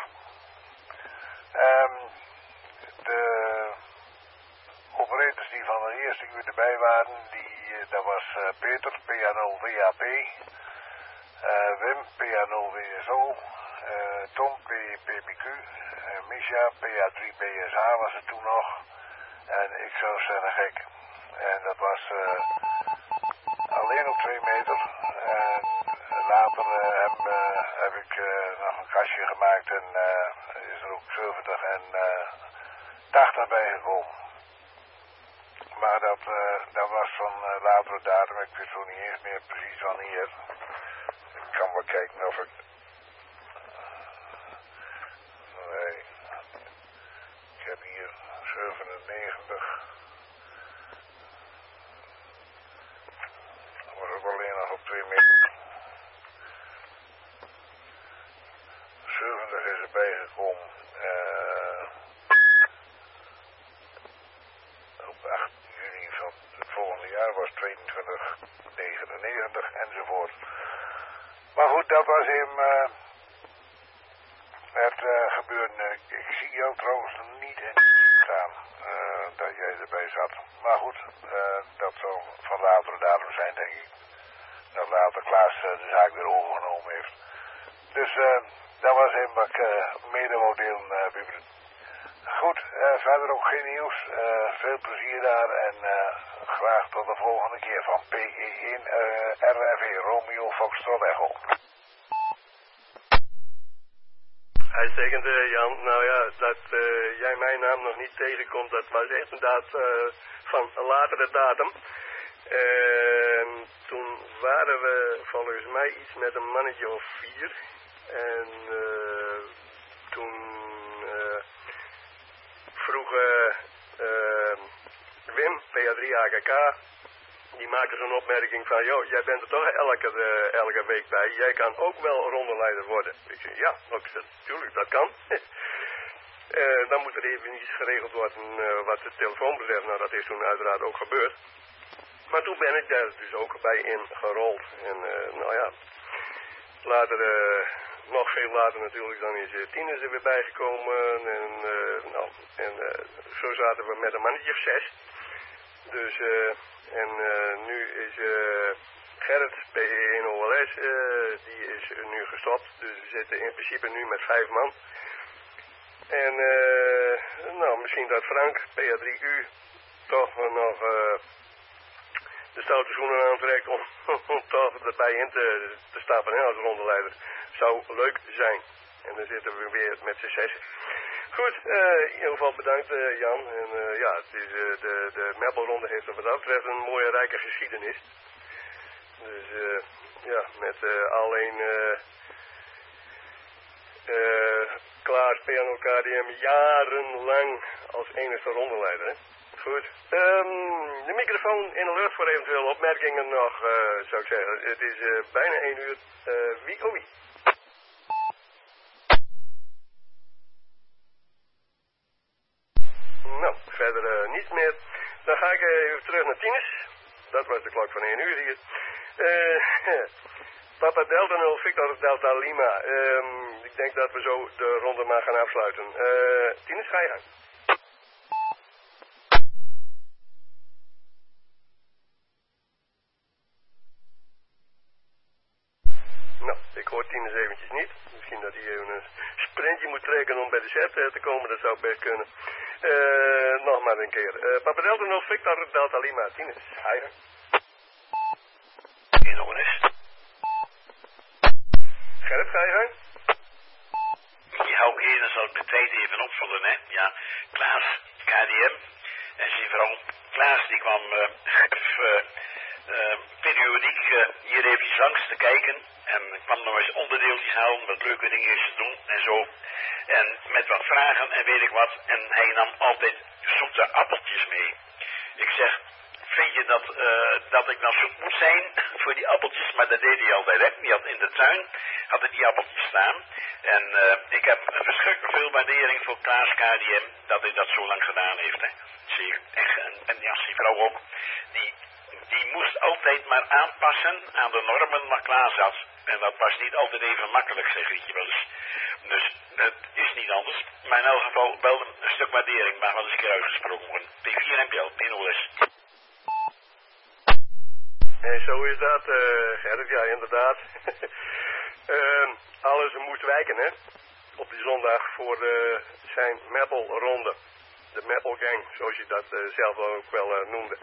De operators die van de eerste uur erbij waren, dat was Peter, PA0WAP, Wim, PA0WSO, Tom, PPQ, Misha, PA3 BSA was het toen nog. En ik zou zeggen gek. En dat was alleen op 2 meter. En later heb ik nog een kastje gemaakt en is er ook 70 en 80 bijgekomen. Maar dat was van latere datum, ik weet zo niet eens meer precies wanneer. Ik kan wel kijken of ik... Nee. Ik heb hier 97. Dat was ook alleen nog op 2 meter. 70 is erbij gekomen. Op 8 juni van het volgende jaar was 22,99 enzovoort. Maar goed, dat was hem het gebeuren. Ik zie jou trouwens niet in staan dat jij erbij zat. Maar goed, dat zal van latere datum zijn, denk ik. Dat later Klaas de zaak weer overgenomen heeft. Dus dat was hem wat ik mede wou delen, Buberen. Goed, verder ook geen nieuws. Veel plezier daar en graag tot de volgende keer van PE1 RFE Romeo Foxtrot Echo. Uitstekend, Jan. Nou ja, dat jij mijn naam nog niet tegenkomt, dat was echt inderdaad van een latere datum. Toen waren we volgens mij iets met een mannetje of 4. En toen vroeg Wim, PA3 AKK, die maakte zo'n opmerking van, joh, jij bent er toch elke week bij, jij kan ook wel rondeleider worden. Ik zei, ja, natuurlijk, dat kan. Dan moet er even iets geregeld worden wat de telefoon betreft. Nou, dat is toen uiteraard ook gebeurd. Maar toen ben ik daar dus ook bij ingerold. En nou ja, later, nog veel later natuurlijk, dan is Tines er weer bijgekomen. En zo zaten we met een mannetje of 6. Dus, nu is Gerrit, PE1 OLS, die is nu gestopt. Dus we zitten in principe nu met 5 man. En nou, misschien dat Frank, PA3U, toch nog de stoute schoenen aantrekt om toch erbij in te stappen, hè, als rondeleider. Zou leuk zijn. En dan zitten we weer met z'n 6. Goed, in ieder geval bedankt Jan. En ja, het is, de Meppelronde heeft wat dat betreft een mooie rijke geschiedenis. Dus ja, met alleen Klaas Piano KDM jarenlang als enige rondeleider. Hè? Goed. De microfoon in de lucht voor eventuele opmerkingen nog, zou ik zeggen. Het is bijna 1 uur. Wie oh wie? Nou, verder niets meer. Dan ga ik even terug naar Tines. Dat was de klok van 1 uur hier. Papa Delta 0, Victor Delta Lima. Ik denk dat we zo de ronde maar gaan afsluiten. Tines, ga je gang. Nou, ik hoor Tines eventjes niet. Misschien dat hij even een sprintje moet trekken om bij de chat te komen. Dat zou best kunnen. Nog maar een keer. Papa Delta 0, Victor Delta Lima. Tines, ga je gang. Hier nog eens. Gerrit, ga je gang? Ja, oké, dan zal ik de tijd even opvullen, hè. Ja, Klaas, KDM. En zie vooral, Klaas die kwam periodiek hier even langs te kijken. En kwam nog eens onderdeeltjes halen, wat leuke dingen te doen en zo. En met wat vragen en weet ik wat. En hij nam altijd zoete appeltjes mee. Ik zeg, vind je dat ik nou zoet moet zijn voor die appeltjes? Maar dat deed hij al direct. Die had in de tuin, had hij die appeltjes staan. En ik heb verschrikkelijk veel waardering voor Klaas KDM dat hij dat zo lang gedaan heeft. Hè. Zie, echt, en ja, die vrouw ook. Die moest altijd maar aanpassen aan de normen waar Klaas had. En dat was niet altijd even makkelijk, zeg ik je wel eens. Dus het is niet anders. Maar in elk geval wel een stuk waardering, maar wel eens een keer uitgesproken worden. P4 MPL, PNOS. En zo is dat, Gerrit, ja inderdaad. Alles moest wijken, hè. op die zondag voor zijn Meppelronde. De Meppel Gang, zoals je dat zelf ook wel noemde.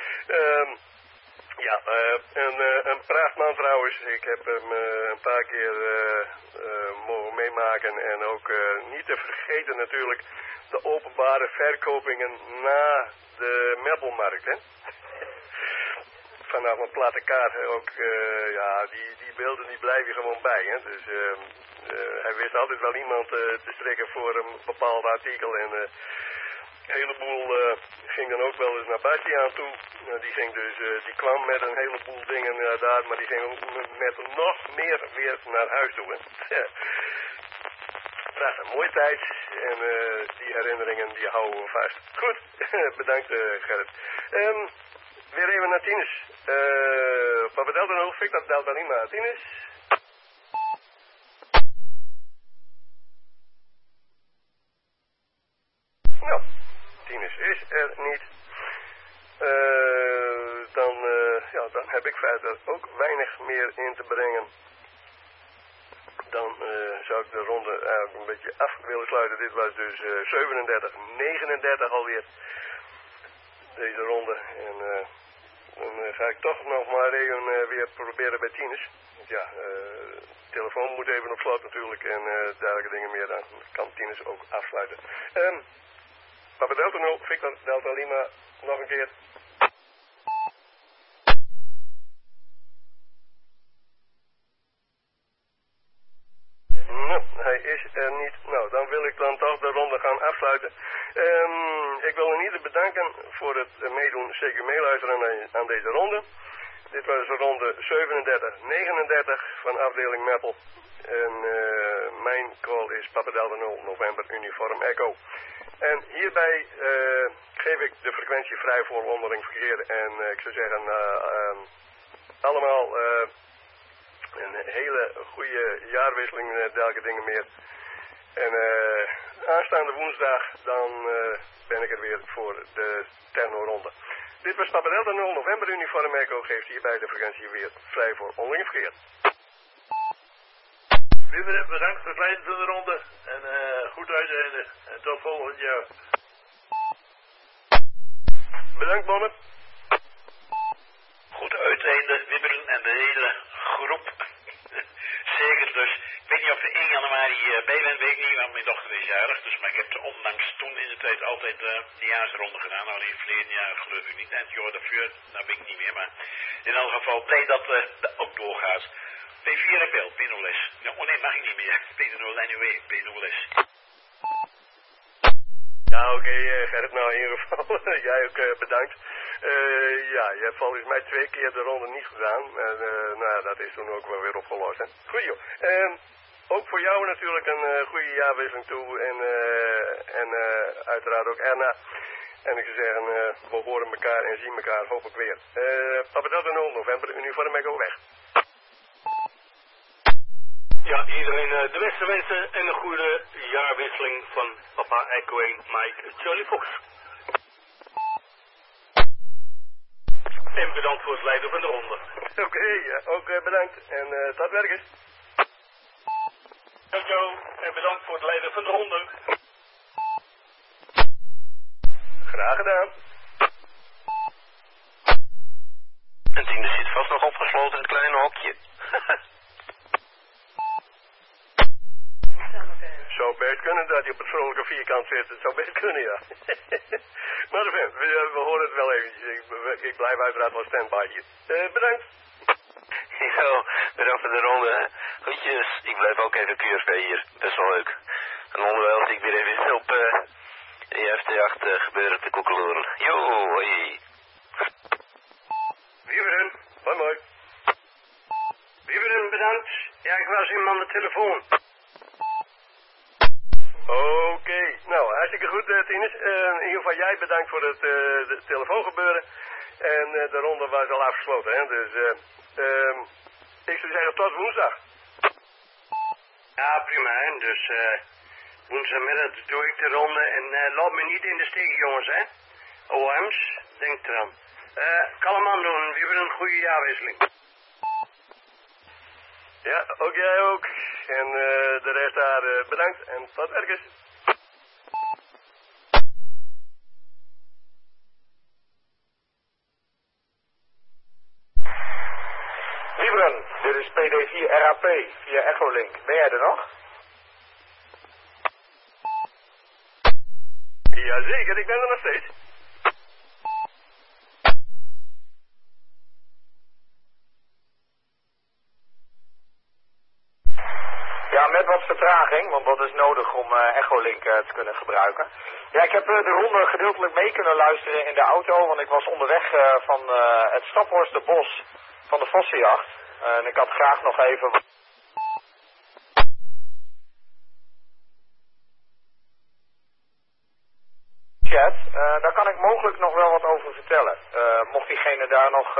Een prachtman trouwens. Ik heb hem een paar keer mogen meemaken. En ook niet te vergeten natuurlijk de openbare verkopingen na de Meppelmarkt. Hè? Vanaf een platte kaart ook, die beelden die blijven gewoon bij. Hè? Dus hij wist altijd wel iemand te strikken voor een bepaald artikel. En een heleboel ging dan ook wel eens naar Bastiaan toe. Die kwam met een heleboel dingen daar, maar die ging ook met nog meer weer naar huis toe. Hè? Ja. Prachtig, mooie tijd. En die herinneringen die houden we vast. Goed, bedankt Gerrit. Weer even naar Tinus. Wat vertelt er nog? Victor Delta Lima. Tinus? Nou, Tinus is er niet. Dan heb ik verder ook weinig meer in te brengen. Dan zou ik de ronde eigenlijk een beetje af willen sluiten. Dit was dus 37-39 alweer. Deze ronde. En dan ga ik toch nog maar even weer proberen bij Tinus. Ja, telefoon moet even op slot natuurlijk. En dergelijke dingen meer. Dan kan Tinus ook afsluiten. Papa Delta 0, Victor Delta Lima. Nog een keer. Hij is er niet. Nou, dan wil ik dan toch de ronde gaan afsluiten. Ik wil in ieder bedanken voor het meedoen, zeker meeluisteren aan deze ronde. Dit was ronde 37-39 van afdeling Meppel. En mijn call is Papa Delta 0, November Uniform Echo. En hierbij geef ik de frequentie vrij voor onderling verkeer. En ik zou zeggen, allemaal een hele goede jaarwisseling en dergelijke dingen meer. En aanstaande woensdag dan ben ik er weer voor de techno-ronde. Dit was Papa Delta 0, November Uniform Echo, geeft hierbij de frequentie weer vrij voor onderling verkeer. Iedereen bedankt voor het leiden van de ronde. En goed uitzenden. En tot volgend jaar. Bedankt, Bonnet. Goed uiteinde, Wibberen en de hele groep. Zeker dus. Ik weet niet of er 1 januari bij bent, weet ik niet, want mijn dochter is jarig. Dus, maar ik heb ondanks toen in de tijd altijd de jaarsronde gedaan. Alleen verleden jaar geloof ik niet. En het jaar daarvoor, nou ben ik niet meer. Maar in elk geval blij dat dat ook doorgaat. P4 en beeld, P0S. Ja, oh nee, mag ik niet meer. P0 anyway, P0S. Ja, oké, Gerrit, nou in ieder geval, jij ook bedankt. Je hebt volgens mij 2 keer de ronde niet gedaan. Nou, dat is toen ook wel weer opgelost. Hè? Goed joh. Ook voor jou natuurlijk een goede jaarwisseling toe. En uiteraard ook Erna. En ik zou zeggen, we horen elkaar en zien elkaar hopelijk weer. Papa Delta 0, November, Uniform Echo weg. Ja, iedereen de beste wensen en een goede jaarwisseling van Papa Echo 1, Mike Charlie Fox. En bedankt voor het leiden van de ronde. Oké, ook bedankt en tot werkers. Ciao, en bedankt voor het leiden van de ronde. Graag gedaan. En Tinus zit vast nog opgesloten in het kleine hokje. Zou best kunnen dat je op het vrolijke vierkant zit. Het zou best kunnen, ja. Maar we horen het wel eventjes. Ik blijf uiteraard wel stand-by hier. Bedankt. Yo, bedankt voor de ronde, hè. Goedjes, ik blijf ook even QSP hier. Best wel leuk. En onderwijl zie ik weer even op EFT8 gebeuren te koekeloeren. Yo, hoi. Wieberen, hoi mooi. Wieberen, bedankt. Ja, ik was iemand aan de telefoon. Oké, nou hartstikke goed Tinus. In ieder geval jij bedankt voor het telefoongebeuren. En de ronde was al afgesloten, hè. Dus ik zou zeggen tot woensdag. Ja, prima, hè. Dus woensdagmiddag doe ik de ronde en laat me niet in de steek, jongens, hè. OM's, denk eraan. Kalm aan doen, we hebben een goede jaarwisseling. Ja, ook jij ook. En de rest daar bedankt en tot ergens. Wiebren, dit is PD4 RAP via Echolink. Ben jij er nog? Jazeker, ik ben er nog steeds. Ja, met wat vertraging, want dat is nodig om Echolink te kunnen gebruiken. Ja, ik heb de ronde gedeeltelijk mee kunnen luisteren in de auto, want ik was onderweg van het Staphorsterbos van de Vossenjacht. En ik had graag nog even... Chat, daar kan ik mogelijk nog wel wat over vertellen. Mocht diegene daar nog...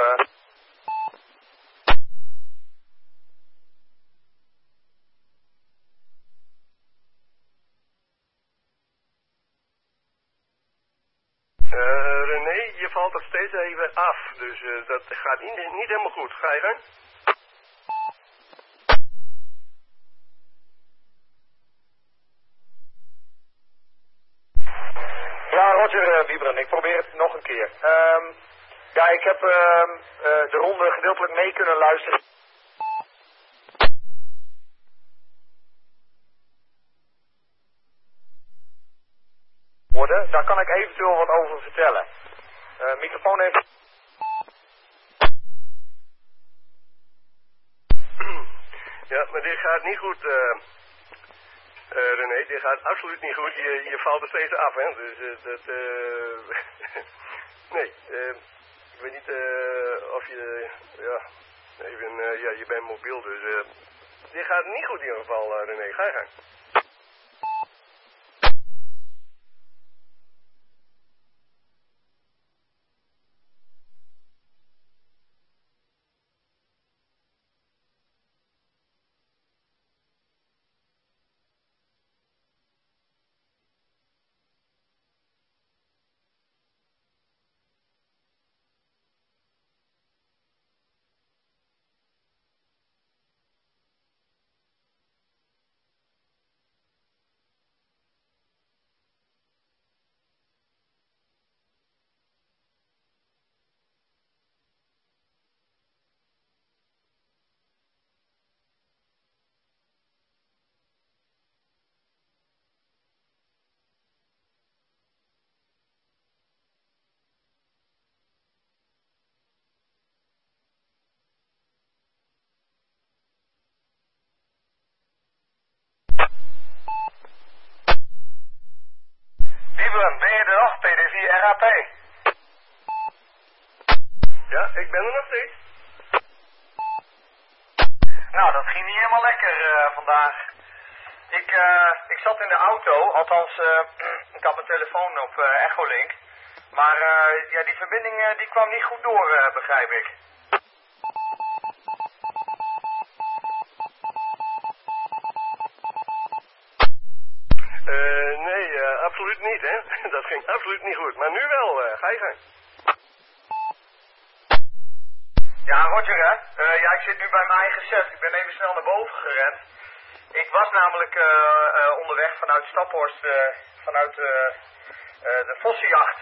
René, je valt er steeds even af, dus dat gaat niet helemaal goed. Ga je gang? Ja, Roger, Wiebren, ik probeer het nog een keer. Ja, ik heb de ronde gedeeltelijk mee kunnen luisteren. Daar kan ik eventueel wat over vertellen. Microfoon even. Ja, maar dit gaat niet goed, René. Dit gaat absoluut niet goed. Je valt er steeds af, hè. Dus dat... nee, ik weet niet of je... Ja, even, ja, je bent mobiel, dus... dit gaat niet goed in ieder geval, René. Ga je gang. Wiebren, ben je er nog? PD4 RAP. Ja, ik ben er nog steeds. Nou, dat ging niet helemaal lekker vandaag. Ik zat in de auto, althans, ik had mijn telefoon op Echolink. Maar ja, die verbinding die kwam niet goed door, begrijp ik. Nee, absoluut niet, hè. Dat ging absoluut niet goed. Maar nu wel, ga je gang. Ja, Roger, hè. Ja, ik zit nu bij mijn eigen set. Ik ben even snel naar boven gerend. Ik was namelijk onderweg vanuit Staphorst, vanuit de Vossenjacht.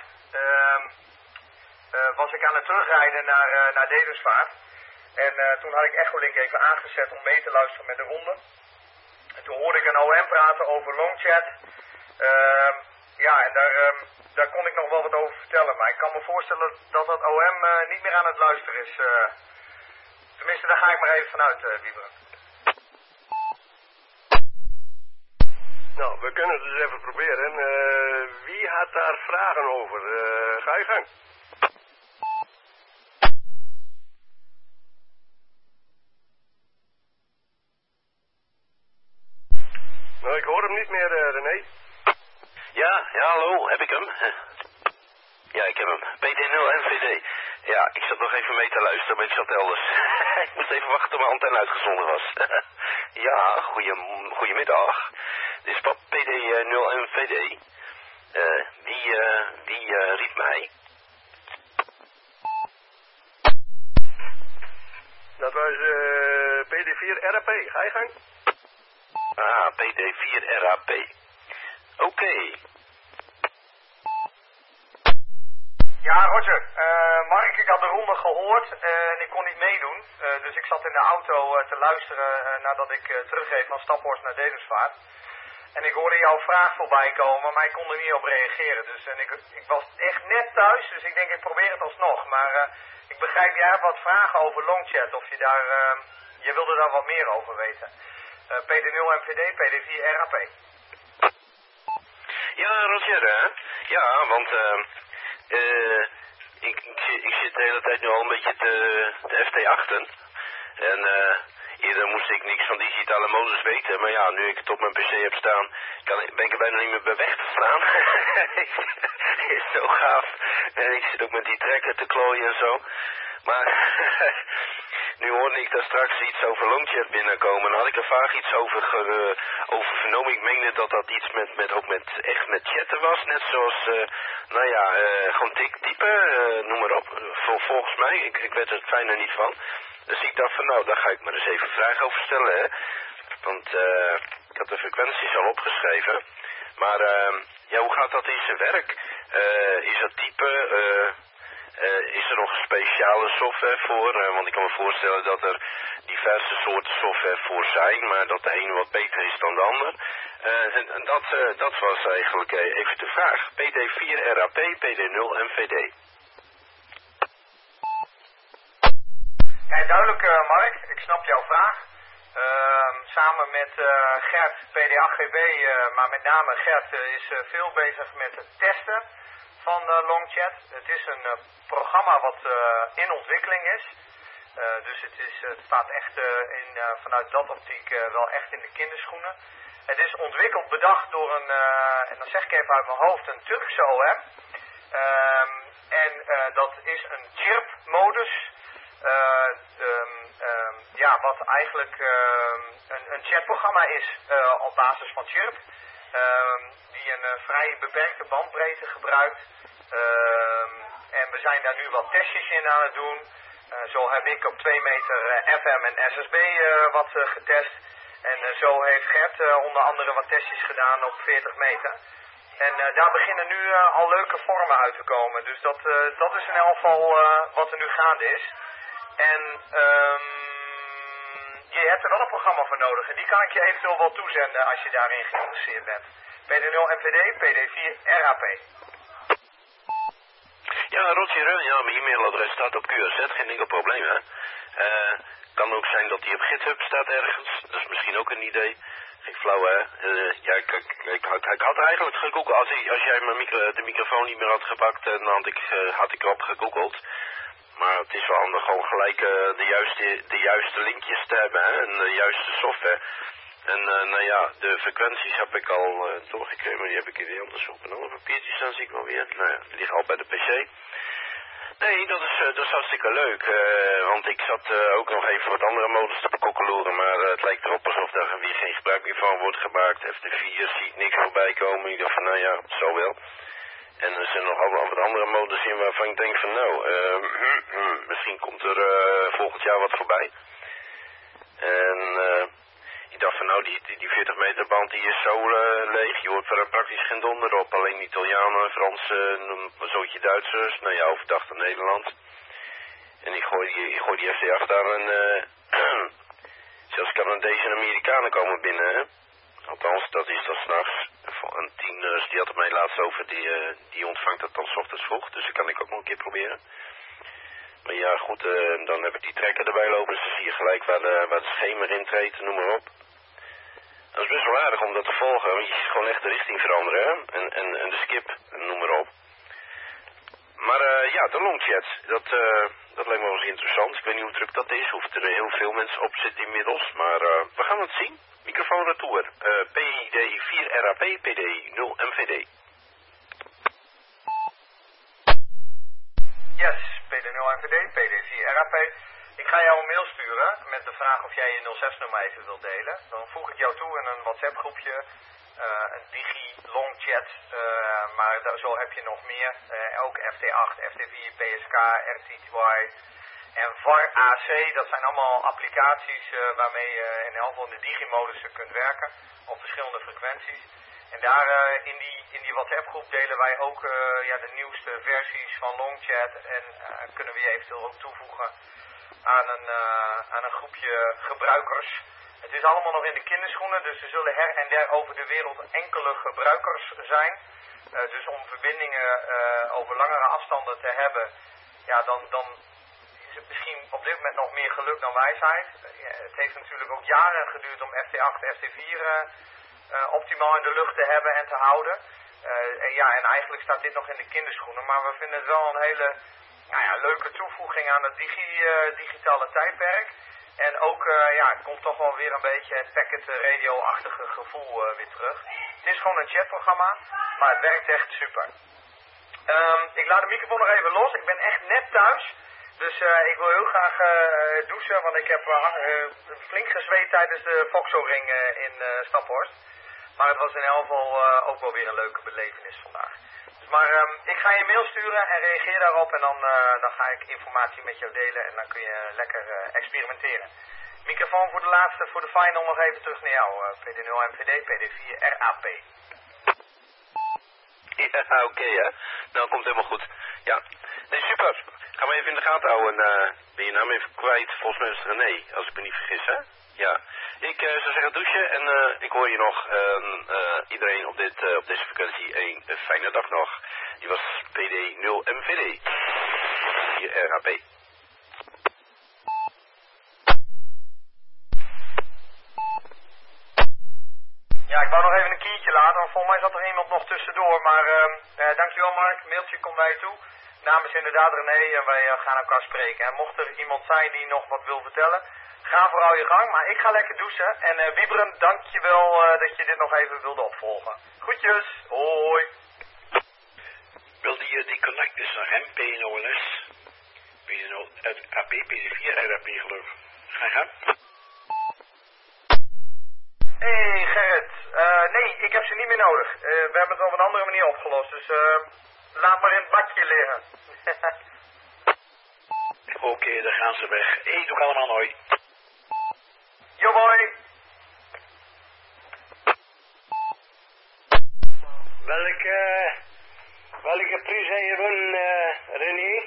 Was ik aan het terugrijden naar Dedensvaart. En toen had ik Echolink even aangezet om mee te luisteren met de ronde. En toen hoorde ik een OM praten over longchat. Ja, en daar kon ik nog wel wat over vertellen. Maar ik kan me voorstellen dat dat OM niet meer aan het luisteren is. Tenminste, daar ga ik maar even vanuit, Wiebren. Nou, we kunnen het dus even proberen. Wie had daar vragen over? Ga je gang. Nou, ik hoor hem niet meer, René. Ja, hallo, heb ik hem? Ja, ik heb hem. PD0NVD. Ja, ik zat nog even mee te luisteren, maar ik zat elders. Ik moest even wachten tot mijn antenne uitgezonden was. Ja, goedemiddag. Dit is PD0NVD. Wie riep mij? Dat was PD4 PD4RAP. Ga je gang. Ah, PD4RAP. Oké. Ja, Roger. Mark, ik had de ronde gehoord en ik kon niet meedoen. Dus ik zat in de auto te luisteren nadat ik terugreed van Staphorst naar Dedemsvaart. En ik hoorde jouw vraag voorbij komen, maar ik kon er niet op reageren. Dus ik was echt net thuis, dus ik denk ik probeer het alsnog. Maar ik begrijp, jij hebt wat vragen over Longchat. Of je wilde daar wat meer over weten. PD0 MVD, PD4RAP. Ja, Roger, hè? Ja, want ik zit de hele tijd nu al een beetje te FT8'en. En eerder moest ik niks van digitale modus weten. Maar ja, nu ik het op mijn PC heb staan, ben ik er bijna niet meer bij weg te staan. Is zo gaaf. En ik zit ook met die trekker te klooien en zo. Maar nu hoorde ik daar straks iets over Longchat binnenkomen. En had ik er vaak iets over vernomen. Ik meende dat dat iets echt met chatten was. Net zoals, gewoon typen, noem maar op. Volgens mij, ik weet er het fijne niet van. Dus ik dacht van nou, daar ga ik maar eens even vragen over stellen, hè. Want ik had de frequenties al opgeschreven. Maar ja, hoe gaat dat in zijn werk? Is dat typen... is er nog een speciale software voor? Want ik kan me voorstellen dat er diverse soorten software voor zijn, maar dat de ene wat beter is dan de ander. En dat was eigenlijk even de vraag. PD4RAP, PD0 MVD. Ja, duidelijk Mark, ik snap jouw vraag. Samen met Gert, PD8GB, maar met name Gert is veel bezig met het testen van Longchat. Het is een programma wat in ontwikkeling is. Dus het staat echt vanuit dat optiek wel echt in de kinderschoenen. Het is ontwikkeld, bedacht door en dan zeg ik even uit mijn hoofd, een Turkse OM. Dat is een chirp-modus. Wat eigenlijk een chatprogramma is op basis van chirp. Die een vrij beperkte bandbreedte gebruikt. En we zijn daar nu wat testjes in aan het doen. Zo heb ik op 2 meter FM en SSB wat getest. En zo heeft Gert onder andere wat testjes gedaan op 40 meter. En daar beginnen nu al leuke vormen uit te komen. Dus dat is in elk geval wat er nu gaande is. En je hebt er wel een programma voor nodig. En die kan ik je eventueel wel toezenden als je daarin geïnteresseerd bent. PD0 MVD, PD4RAP. Ja, Roger, ja, mijn e-mailadres staat op QRZ, geen enkel probleem, hè. Kan ook zijn dat die op GitHub staat ergens. Dat is misschien ook een idee. Geen flauw, hè. Ja, ik had eigenlijk gegoogeld. Als jij de microfoon niet meer had gepakt, dan had ik erop gegoogeld. Maar het is wel handig om gelijk de juiste linkjes te hebben, hè, en de juiste software. En de frequenties heb ik al doorgekregen, maar die heb ik hier weer anders op een ander papiertje staan, zie ik wel weer. Nou ja, die liggen al bij de PC. Nee, dat is hartstikke leuk, want ik zat ook nog even wat andere modus te kokkeloeren, maar het lijkt erop alsof er weer geen gebruik meer van wordt gemaakt. FT4 zie ik niks voorbij komen, ik dacht van nou ja, het zal wel. En er zijn nog allemaal wat andere modus in waarvan ik denk van nou, misschien komt er volgend jaar wat voorbij. En ik dacht van nou, die 40 meter band die is zo leeg, je hoort er praktisch geen donder op. Alleen Italianen, Fransen, een zootje Duitsers, nou ja, overdag in Nederland. En ik gooi die FT8 aan en zelfs Canadezen en Amerikanen komen binnen, hè. Althans, dat is dan s'nachts. Een tieners, die had het mij laatst over, die ontvangt het dan 's ochtends vroeg. Dus dat kan ik ook nog een keer proberen. Maar ja, goed, dan heb ik die trekker erbij lopen. Dus dan zie je gelijk waar de schemer in treedt, noem maar op. Dat is best wel aardig om dat te volgen, want je ziet gewoon echt de richting veranderen, hè. En de skip, noem maar op. Maar ja, de Longchat, dat lijkt me wel eens interessant. Ik weet niet hoe druk dat is, of er heel veel mensen op zitten inmiddels. Maar we gaan het zien. Microfoon retour. PD4RAP, PD0 MVD. Yes, PD0 MVD, PD4RAP. Ik ga jou een mail sturen met de vraag of jij je 06-nummer even wilt delen. Dan voeg ik jou toe in een WhatsApp groepje, een digi-longchat, maar zo heb je nog meer. Ook FT8, FT4, PSK, RTTY En VAR AC, dat zijn allemaal applicaties waarmee je in elk geval in de digimodus kunt werken op verschillende frequenties. En daar in die WhatsApp groep delen wij ook de nieuwste versies van Longchat en kunnen we je eventueel ook toevoegen aan een groepje gebruikers. Het is allemaal nog in de kinderschoenen, dus er zullen her en der over de wereld enkele gebruikers zijn. Dus om verbindingen over langere afstanden te hebben, ja, dan is het misschien op dit moment nog meer geluk dan wijsheid. Het heeft natuurlijk ook jaren geduurd om FT8 en FT4 optimaal in de lucht te hebben en te houden. En eigenlijk staat dit nog in de kinderschoenen, maar we vinden het wel een hele leuke toevoeging aan het digitale tijdperk. En ook, het komt toch wel weer een beetje het packet radio-achtige gevoel weer terug. Het is gewoon een chatprogramma, maar het werkt echt super. Ik laat de microfoon nog even los. Ik ben echt net thuis. Dus ik wil heel graag douchen, want ik heb flink gezweet tijdens de Foxo-ring in Staphorst. Maar het was in elk geval ook wel weer een leuke belevenis vandaag. Maar ik ga je een mail sturen en reageer daarop en dan ga ik informatie met jou delen en dan kun je lekker experimenteren. Microfoon voor de laatste, voor de final nog even terug naar jou. PD0 MVD, PD4 RAP. Ja, oké, hè. Nou, komt helemaal goed. Ja, nee, super. Ga maar even in de gaten houden. Ben je naam even kwijt? Volgens mij is het René, als ik me niet vergis, hè? Ja. Ik zou zeggen douchen en ik hoor je nog. Iedereen op deze frequentie een fijne dag nog. Die was PD0 MVD. Hier RAP. Ja, ik wou nog even een kiertje laten, want volgens mij zat er iemand nog tussendoor. Maar dankjewel Mark, mailtje komt naar je toe. Naam is inderdaad René en wij gaan elkaar spreken. En mocht er iemand zijn die nog wat wil vertellen, ga vooral je gang. Maar ik ga lekker douchen. En Wiebren, dankjewel dat je dit nog even wilde opvolgen. Groetjes, hoi. Wilde je die connectors naar hem, PNOLS? PNO uit AP, PD4, RAP geloof ik. Ga je gang. Hey Gerrit, nee, ik heb ze niet meer nodig. We hebben het op een andere manier opgelost, dus laat maar in het bakje liggen. Oké, dan gaan ze weg. Hey, doe ik allemaal hoi. Yo boy. Welke prijs heb je gewonnen, René?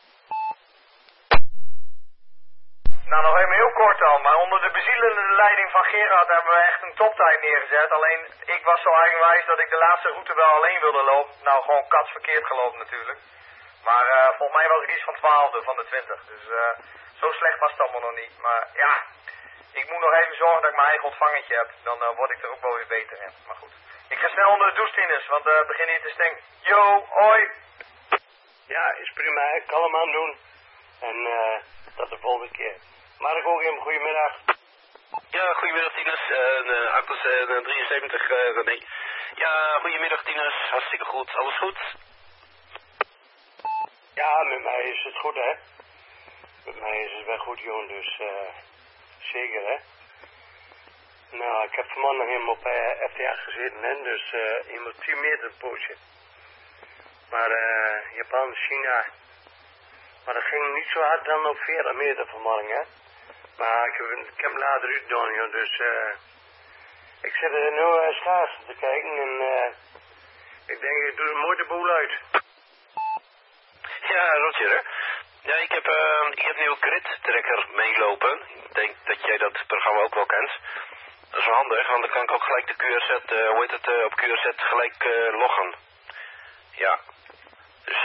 Nou, nog even heel kort dan, maar onder de bezielende leiding van Gerard hebben we echt een toptijd neergezet. Alleen, ik was zo eigenwijs dat ik de laatste route wel alleen wilde lopen. Nou, gewoon katsverkeerd gelopen natuurlijk. Maar volgens mij was ik iets van 12e van de 20. Dus zo slecht was het allemaal nog niet. Maar ja, ik moet nog even zorgen dat ik mijn eigen ontvangertje heb. Dan word ik er ook wel weer beter in. Maar goed. Ik ga snel onder de douche, Tinus, want we beginnen hier te stinken. Yo, hoi! Ja, is prima. Ik kan hem aan doen. En tot de volgende keer. Mark ook even, goedemiddag. Ja, goedemiddag Tinus. Actus 73, René. Ja, goedemiddag Tinus. Hartstikke goed. Alles goed? Ja, met mij is het goed, hè. Met mij is het wel goed, jongen, dus zeker, hè. Nou, ik heb vanmorgen nog helemaal op FT8 gezeten, hè, dus helemaal 10 meter een poosje. Maar Japan, China, maar dat ging niet zo hard dan op 40 meter vanmorgen, hè. Maar ik heb hem later uitgedaan, joh, dus ik zit er nu schaars te kijken en ik denk, ik doe een mooie boel uit. Ja, Roger, hè. Ja, ik heb nu een grid-trekker meelopen. Ik denk dat jij dat programma ook wel kent. Dat is wel handig, want dan kan ik ook gelijk de QRZ, op QRZ gelijk loggen. Ja. Dus,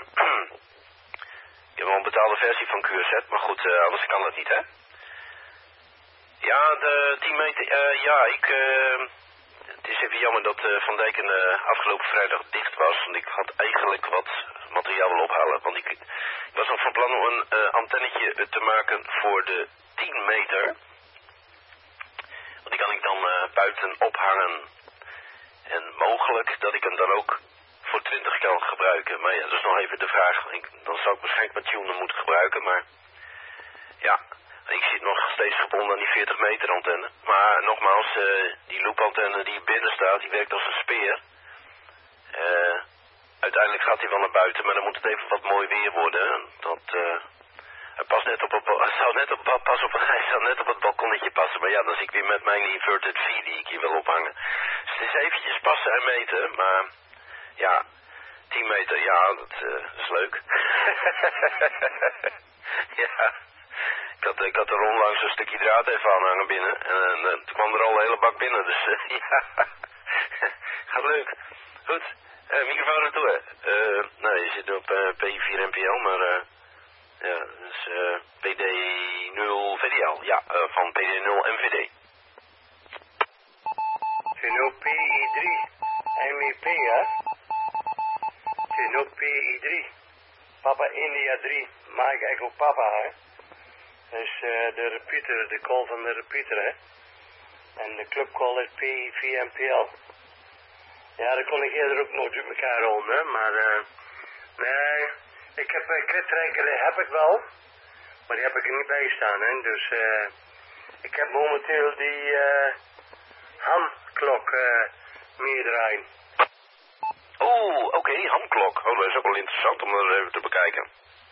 ik heb wel een betaalde versie van QRZ, maar goed, anders kan dat niet, hè. Ja, de 10 meter, het is even jammer dat Van Dijken afgelopen vrijdag dicht was, want ik had eigenlijk wat materiaal wil ophalen. Want ik was nog van plan om een antennetje te maken voor de 10 meter. Want die kan ik dan buiten ophangen. En mogelijk dat ik hem dan ook voor 20 kan gebruiken. Maar ja, dat is nog even de vraag. Dan zou ik waarschijnlijk met tuner moeten gebruiken, maar ja. Ik zit nog steeds gebonden aan die 40 meter antenne. Maar nogmaals, die loopantenne die binnen staat, die werkt als een speer. Uiteindelijk gaat hij wel naar buiten, maar dan moet het even wat mooi weer worden. Hij zou net op het balkonnetje passen, maar ja, dan zie ik weer met mijn inverted V die ik hier wil ophangen. Dus het is eventjes passen en meten, maar ja, 10 meter, ja, dat is leuk. Ja, ik had er onlangs een stukje draad even aan hangen binnen en toen kwam er al een hele bak binnen, dus ja, gaat leuk. Goed, microfoon naartoe. Nou, je zit nu op P4 NPL, maar ja, dus PD0 VDL, ja, van PD0 MVD. Zeno PI3 MEP, hè? Zeno PI3. Papa India 3, Mike Echo Papa, hè? Dat is de repeater, de call van de repeater, hè? En de clubcall is P4MPL. Ja, dat kon ik eerder ook nooit uit elkaar rollen, hè? Maar, nee, ik heb een kritreker, heb ik wel. Maar die heb ik er niet bij staan, hè? Dus, ik heb momenteel die, hamklok, meedraaien. Oké, hamklok. Oh, dat is ook wel interessant om dat even te bekijken.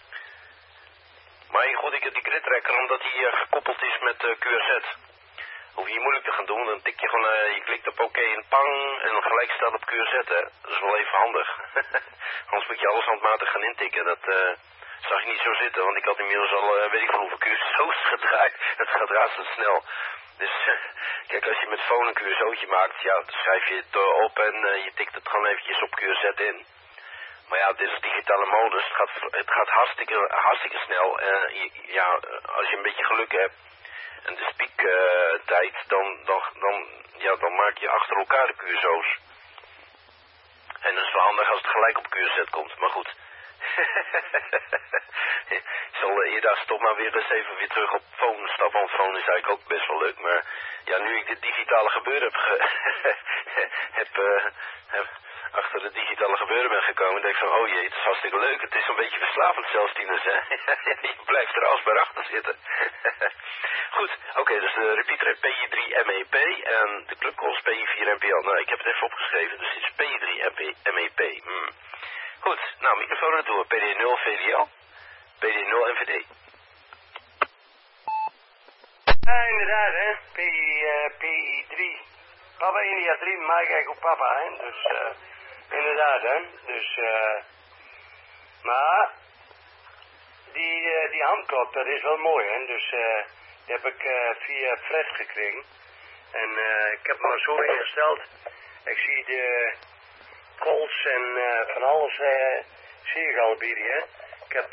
Maar goed, ik heb die gridtracker omdat hij gekoppeld is met QRZ. Hoef je niet moeilijk te gaan doen, dan tik je gewoon, je klikt op oké en pang en gelijk staat op QRZ, hè. Dat is wel even handig. Anders moet je alles handmatig gaan intikken, dat zag je niet zo zitten, want ik had inmiddels al, weet ik veel hoeveel QSO's gedraaid. Dat gaat razend snel. Dus kijk, als je met phone een QSO'tje maakt, ja, dan schrijf je het op en je tikt het gewoon eventjes op QRZ in. Maar ja, dit is digitale modus, het gaat hartstikke snel. Ja, als je een beetje geluk hebt en de spiektijd, dan maak je achter elkaar de QSO's. En dat is wel handig als het gelijk op QRZ komt, maar goed. Ik zal eerder toch maar weer eens even weer terug op phone stappen, want phone is eigenlijk ook best wel leuk. Maar ja, nu ik dit digitale gebeuren heb achter het digitale gebeuren ben gekomen, denk ik van, oh jee, het is hartstikke leuk. Het is een beetje verslavend zelfs, tieners, hè. Je blijft er alsbaar achter zitten. Goed, oké, dus de repeater PI3 MEP en de clubcalls PI4 MPL. Nou, ik heb het even opgeschreven, dus het is PI3 MEP. Goed, nou, microfoon naartoe. PD0 VDL, PD0 MVD. Ja, inderdaad, hè. PI3. Papa India 3, Mike Echo Papa, hè. Dus, inderdaad, hè. Dus, maar, die handklok, dat is wel mooi, hè. Dus, die heb ik via Fred gekregen. En ik heb hem maar zo ingesteld. Ik zie de calls en van alles zie ik al bij die, hè. Ik heb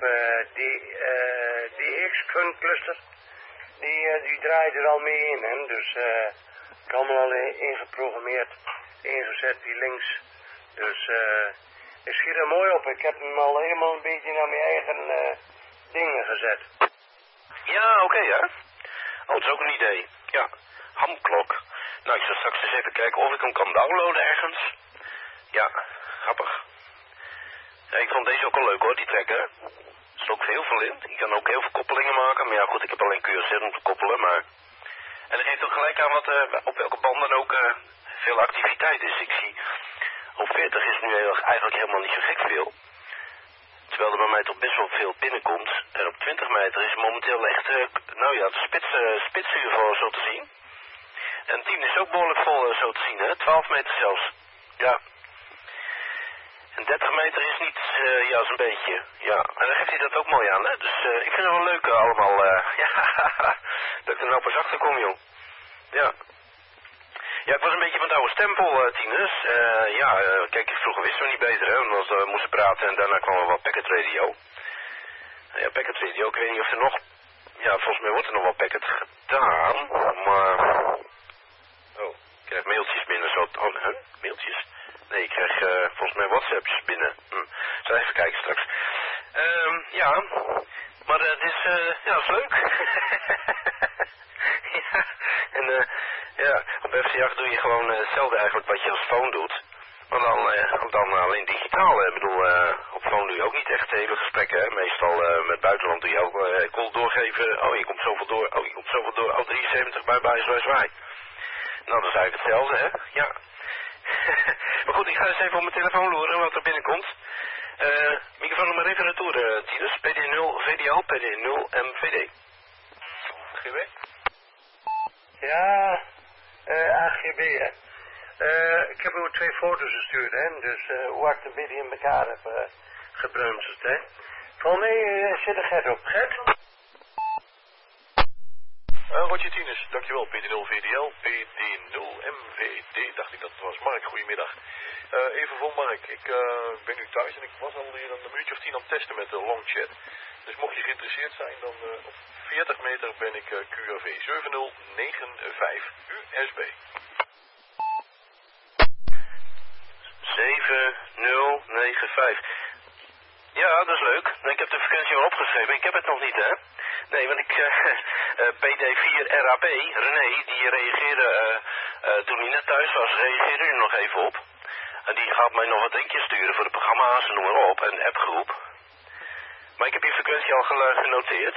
die X-Fun cluster, die draait er al mee in, hè. Dus, ik heb allemaal al ingeprogrammeerd, ingezet, die links. Dus, ik schiet er mooi op. Ik heb hem al helemaal een beetje naar mijn eigen dingen gezet. Ja, oké, hè. Oh, dat is ook een idee. Ja, hamklok. Nou, ik zal straks eens even kijken of ik hem kan downloaden ergens. Ja, grappig. Ja, ik vond deze ook al leuk hoor, die trekker. Er zit ook heel veel in. Ik kan ook heel veel koppelingen maken. Maar ja, goed, ik heb alleen QRZ om te koppelen, maar... En dat geeft ook gelijk aan wat op welke banden ook veel activiteit is. Ik zie, op 40 is nu eigenlijk helemaal niet zo gek veel. Terwijl er bij mij toch best wel veel binnenkomt. En op 20 meter is momenteel echt, nou ja, de spitsuur voor zo te zien. En 10 is ook behoorlijk vol zo te zien, hè. 12 meter zelfs. Ja. En 30 meter is niet, ja, zo'n beetje. Ja, en dan geeft hij dat ook mooi aan, hè. Dus ik vind het wel leuk allemaal, ja, dat ik er nou pas achter kom, joh. Ja. Ja, ik was een beetje van de oude stempel, tieners. Kijk, vroeger wisten we niet beter, hè. Want we moesten praten en daarna kwam er wel packet radio. Ja, packet radio, ik weet niet of er nog... Ja, volgens mij wordt er nog wel packet gedaan, maar... Oh, ik krijg mailtjes binnen, zo... Oh, mailtjes? Nee, ik krijg volgens mij WhatsApps binnen. Zal even kijken straks. Ja, maar het is, ja, dat is leuk. Ja, en ja, op FC8 doe je gewoon hetzelfde eigenlijk wat je als phone doet. Maar dan alleen digitaal. Ik bedoel, op phone doe je ook niet echt hele gesprekken. Hè. Meestal met buitenland doe je ook call doorgeven. Oh, je komt zoveel door. Oh, je komt zoveel door. Oh, 73, bye, zwaai. Nou, dat is eigenlijk hetzelfde, hè. Ja. Maar goed, ik ga eens even op mijn telefoon loeren wat er binnenkomt. Microfoon nog maar even retour, Tinus. PD0 VDO, PD0 MVD. GB? Ja, AGB, hè. Ik heb u 2 foto's gestuurd, hè. Dus hoe ik een beetje in elkaar heb gebremseld, hè. Volgens mij zit er Gert op. Gert? Roger Tinus, dankjewel. PD0 VDL, PD0 MVD, dacht ik dat het was. Mark, goedemiddag. Even voor Mark, ik ben nu thuis en ik was al hier een minuutje of 10 aan het testen met de longchat. Dus mocht je geïnteresseerd zijn, dan op 40 meter ben ik QRV 7095 USB. 7095. Ja, dat is leuk. Ik heb de frequentie al opgeschreven. Ik heb het nog niet, hè? Nee, want ik... PD4RAP, René, die reageerde... toen hij net thuis was, reageerde hij nog even op. En die gaat mij nog wat linkjes sturen voor de programma's en noem maar op. En appgroep. Maar ik heb die frequentie al genoteerd.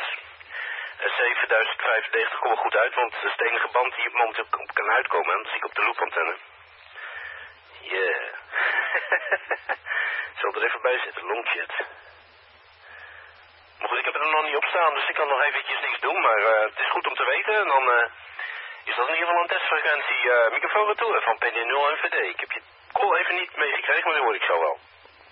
7095 komt goed uit, want dat is de enige band die momenteel kan uitkomen. En dat zie ik op de loopantenne. Yeah. Ik zal er even bij zitten, longchat. Maar goed, ik heb er nog niet op staan, dus ik kan nog eventjes niks doen. Maar het is goed om te weten. En dan is dat in ieder geval een testfrequentie microfoon retour van PD0 en VD. Ik heb je call even niet meegekregen, maar dat hoor ik zo wel.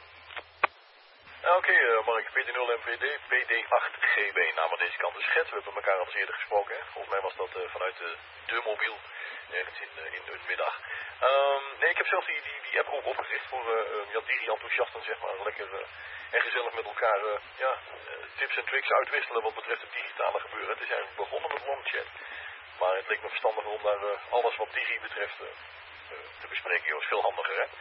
Oké, Mark, PD0 MVD, PD8GB, naam aan deze kant is Gert. We hebben elkaar al eens eerder gesproken, hè? Volgens mij was dat vanuit de mobiel, ergens in de middag. Nee, ik heb zelf die appgroep opgericht voor digi-enthousiasten, zeg maar, lekker en gezellig met elkaar tips en tricks uitwisselen wat betreft het digitale gebeuren. Het is eigenlijk begonnen met longchat, maar het leek me verstandiger om daar alles wat digi betreft te bespreken. Dat is veel handiger, hè?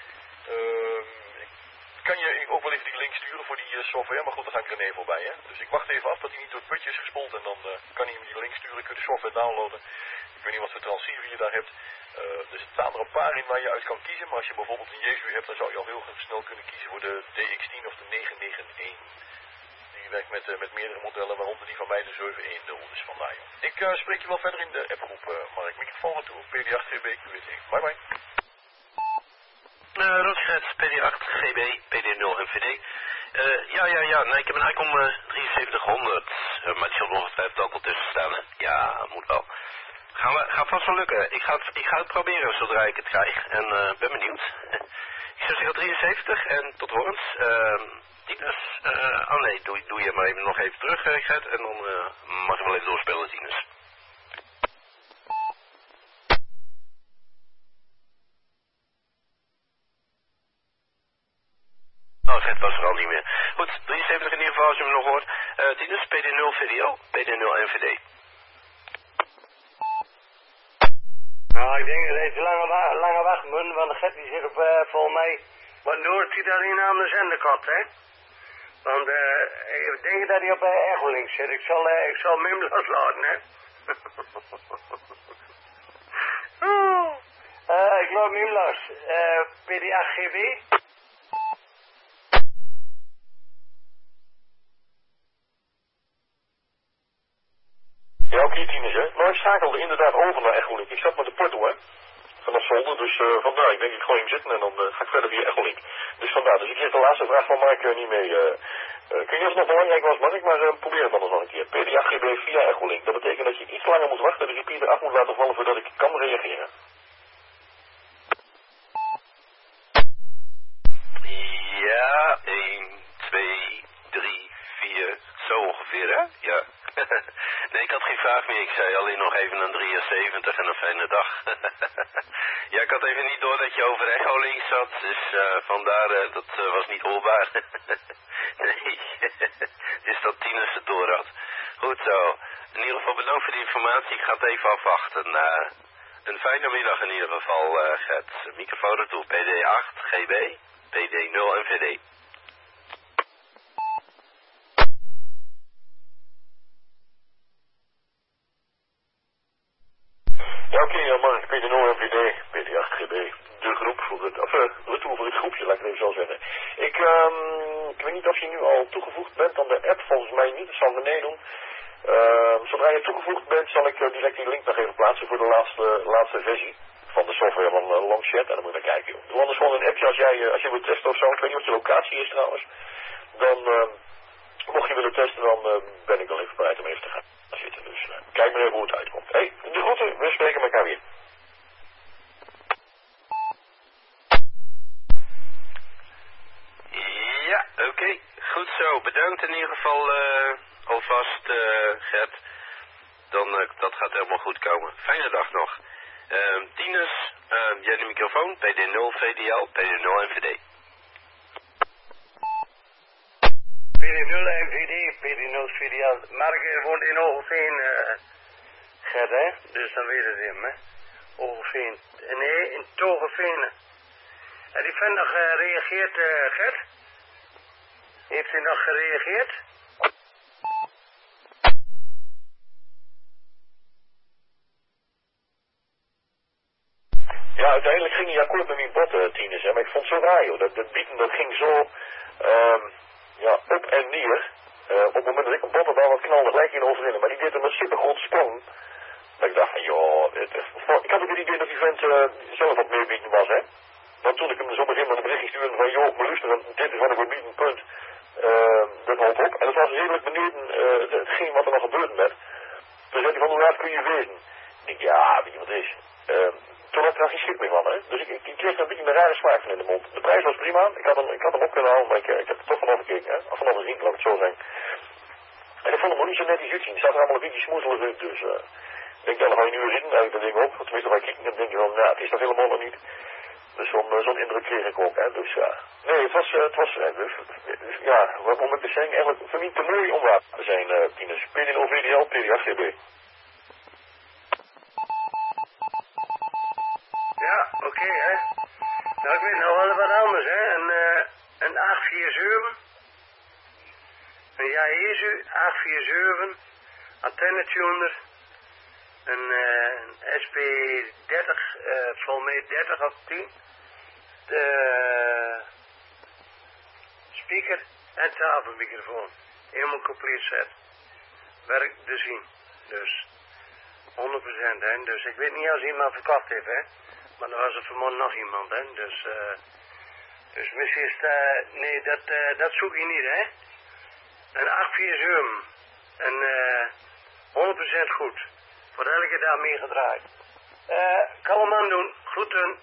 Kan je ook wel even die link sturen voor die software, maar goed, daar ga ik René voorbij, hè. Dus ik wacht even af dat hij niet door het putje is gespoeld en dan kan hij hem die link sturen, kun je de software downloaden. Ik weet niet wat voor transceiver je daar hebt. Dus het staan er een paar in waar je uit kan kiezen, maar als je bijvoorbeeld een Jesu hebt, dan zou je al heel snel kunnen kiezen voor de DX10 of de 991. Die werkt met meerdere modellen, waaronder die van mij de 710, dus vandaar. Ik spreek je wel verder in de appgroep, Mark. Microfoon naartoe, PD8GB, QT. Bye bye. Roodschets, PD8GB, PD0 MVD. Ja, nee, ik heb een ICOM 7300, maar het zal ongetwijfeld ook wel tussen staan, hè? Ja, moet wel. Gaat vast wel lukken. Ik ga het proberen zodra ik het krijg en ben benieuwd. Ik zou zeggen 73 en tot horens. Tinus, nee, doe je maar even nog even terug, Gert, en dan mag je wel even doorspelen, Tinus. Oh, Gert was er al niet meer. Goed, 73 in ieder geval als je me nog hoort. Tinus, PD0 VDO, PD0 MVD. Nou, ik denk dat het lange wacht moet, want de Gert die zit op, volgens mij, wat Noord zit daarin aan de zenderkant, hè. Want ik denk dat hij op Echoling zit. Ik zal Mim loslaten, hè. Ik laat Mim los. PD8GB. Ja, oké, Tinus, hè. Maar ik schakelde inderdaad over naar Echolink. Ik zat met de porto, hè. Vanaf zolder, dus vandaar. Ik denk ik gooi hem zitten en dan ga ik verder via Echolink. Dus vandaar. Dus ik kreeg de laatste vraag van Mark niet mee. Ik weet niet of het nog belangrijk was, Mark, maar probeer het anders nog een keer. PD8GB via Echolink. Dat betekent dat je iets langer moet wachten, de repeater af moet laten vallen voordat ik kan reageren. Ja, 1, 2, 3, 4, zo ongeveer, hè? Ja. Nee, ik had geen vraag meer. Ik zei alleen nog even een 73 en een fijne dag. Ja, ik had even niet door dat je over Echo links zat, dus vandaar, dat was niet hoorbaar. Nee, dus dat Tinus het door had. Goed zo. In ieder geval bedankt voor de informatie. Ik ga het even afwachten. Een fijne middag in ieder geval, Gert. Microfoon ertoe. PD8, GB, PD0 en VD. Ja, oké, Mark, PD0 MVD, PD8GB, de groep voor het, retour voor het groepje, laat ik het even zo zeggen. Ik weet niet of je nu al toegevoegd bent aan de app, volgens mij niet, dat zal René doen. Zodra je toegevoegd bent, zal ik direct die link nog even plaatsen voor de laatste versie van de software van Longchat. En dan moet je naar kijken, joh. Doe anders gewoon een appje als je wilt testen of zo. Ik weet niet wat je locatie is trouwens. Dan, mocht je willen testen, dan ben ik wel even bereid om even te gaan zitten. Dus kijk maar even hoe het uitkomt. Hé, de groeten. We spreken elkaar weer. Ja, oké. Goed zo. Bedankt in ieder geval alvast, Gert. Dan, dat gaat helemaal goed komen. Fijne dag nog. Tinus, jij de microfoon. PD0 VDL, PD0 NVD. PD0 NVD, PD0 VDL. Mark woont in Oogeveen, Gert, hè? Dus dan weet het hem, hè? Oogeveen. Nee, in Togeveen. En die vent nog gereageerd, Gert? Heeft hij nog gereageerd? Ja, uiteindelijk ging hij akkoord met mijn bot, Tinus, hè, maar ik vond het zo raar, joh. Dat bieden, dat ging zo, op en neer. Op het moment dat ik een bot had, wat knalde gelijk in overin. Maar die deed hem een super grote sprong. Dat ik dacht, joh, ik had ook het idee dat die vent zelf wat meer bieden was, hè. Want toen ik hem zo begin met een berichtje stuurde van, joh, maar luister, dit is wat ik wil bieden, punt. Dat houdt op. En het was redelijk beneden hetgeen wat er nog gebeurde met. Toen zei hij van, hoe laat kun je wezen? Ik denk, ja, weet je wat het is. Toen had ik er geen schik meer van, hè. Dus ik kreeg een beetje een rare smaak van in de mond. De prijs was prima. Ik had hem op kunnen halen, maar ik heb er toch vanaf gekeken, hè. Of vanaf gezien, laat ik het zo zeggen. En ik vond hem nog niet zo netjes uitzien. Het zat er allemaal een beetje smoezelig uit, dus ik denk, dan ga je nu weer in, eigenlijk dat ding op. Tenminste, waar ik kijk, dan denk je van, nou, het is nog helemaal nog niet. Dus zo'n indruk kreeg ik ook, hè. Dus ja. Nee, het was ja, wat om het te zeggen, eigenlijk voor mij te mooi om waar te zijn, Tinus. PD0 VDL, PD8GB. Ja, oké, hè. Nou, ik weet nog wel wat anders, hè. Een 847. Een Yaesu 847. Antennetuner. Een SP30, volgens mij 30 of 10. Speaker en tafelmicrofoon. Helemaal compleet set. Werk te zien. Dus 100%, hè. Dus ik weet niet als iemand verkocht heeft, hè. Maar er was er vanmorgen nog iemand, hè. Dus misschien is het, nee, dat zoek je niet, hè. Een 847. Een 100% goed. Voor elke dag meer gedraaid. Kalm aan doen. Groeten.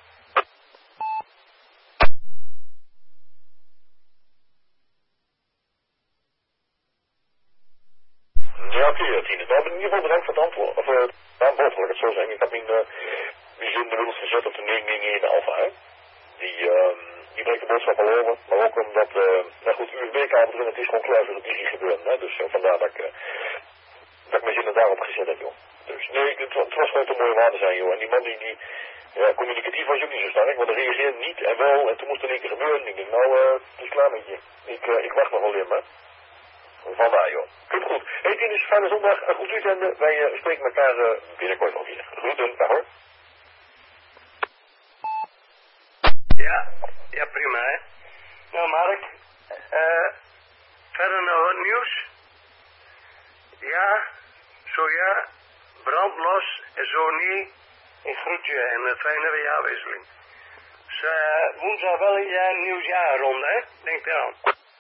Ja, oké, Tinus. Nou, in ieder geval bedankt voor het antwoord. Of het aanbod, laat ik het zo zeggen. Ik heb mijn zin inmiddels gezet op de 991 Alpha, hè. Die brengt de boodschap al over. Maar ook omdat, nou goed, USB-kabel erin, het is gewoon klaar voor het digi gebeuren, hè. Dus vandaar dat ik mijn zinnen daarop gezet heb, joh. Dus nee, het was gewoon te mooie waarde zijn, joh. En die man die communicatief was ook niet zo sterk, want hij reageerde niet en wel. En toen moest er een keer gebeuren. En ik denk, nou, het is klaar met je. Ik wacht nog wel in, hè. Vandaar, joh. Goed. Hey, Tinus, fijne zondag. Een goed weekend. Wij spreken elkaar binnenkort nog weer. Groeten, dag hoor. Ja, prima, hè. Nou, Mark. Verder nog wat nieuws? Ja, zo ja. Brandlos en zo niet. Een groetje en een fijne jaarwisseling. Dus woensdag wel een nieuwsjaar rond, hè? Denk eraan.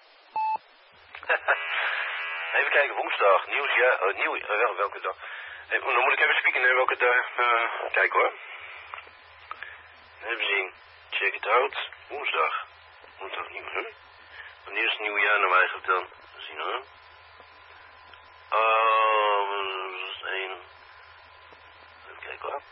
Even kijken, woensdag, nieuwsjaar, welke dag? Dan moet ik even spieken naar welke dag, kijk hoor. Even zien, check it out, woensdag. Woensdag nieuw, hè? Wanneer is het nieuwjaar nou eigenlijk dan? Zien hoor. Even kijken hoor.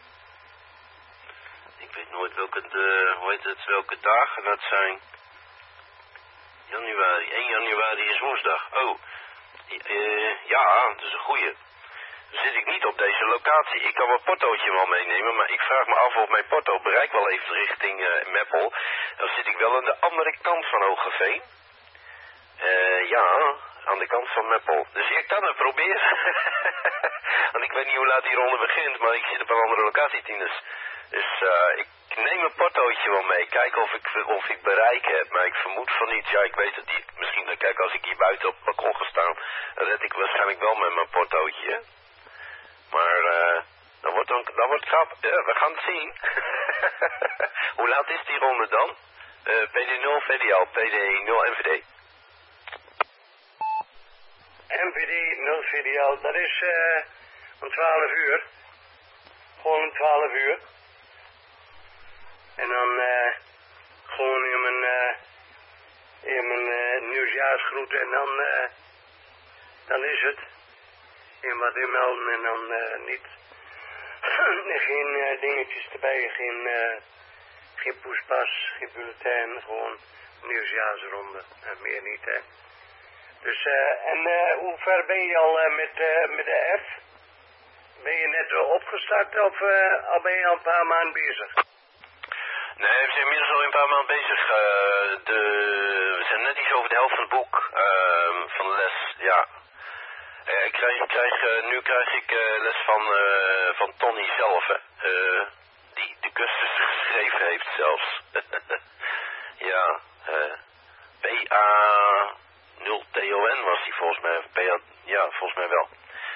Ik weet nooit welke dagen dat zijn. Januari, 1 januari is woensdag. Oh, ja, dat is een goeie. Dan zit ik niet op deze locatie. Ik kan mijn portootje wel meenemen, maar ik vraag me af of mijn porto bereikt wel even richting Meppel. Dan zit ik wel aan de andere kant van Hogeveen. Ja, aan de kant van Meppel. Dus ik kan het proberen. Want ik weet niet hoe laat die ronde begint, maar ik zit op een andere locatie, Tinus. Dus ik neem een portootje wel mee. Kijken of ik bereik heb. Maar ik vermoed van niet. Ja, ik weet het niet. Misschien, kijk, als ik hier buiten op het balkon ga staan, dan red ik waarschijnlijk wel met mijn portootje. Maar Dat wordt grap. We gaan het zien. Hoe laat is die ronde dan? PD0 VDL, PD0 NVD. NVD 0 VDL, dat is om 12 uur. Gewoon om 12 uur. En dan gewoon in mijn nieuwsjaarsgroet en dan is het. In wat inmelden en dan niet. Geen dingetjes erbij, geen poespas, geen bulletin, gewoon nieuwsjaarsronde. Meer niet, hè. Dus, hoe ver ben je al met de F? Ben je net opgestart of al ben je al een paar maanden bezig? Nee, we zijn inmiddels al een paar maanden bezig. We zijn net iets over de helft van het boek van de les, ja. Nu krijg ik les van Tony zelf, hè. Die de cursus geschreven heeft zelfs. Ja, PA0TON was hij volgens mij. Ja, volgens mij wel.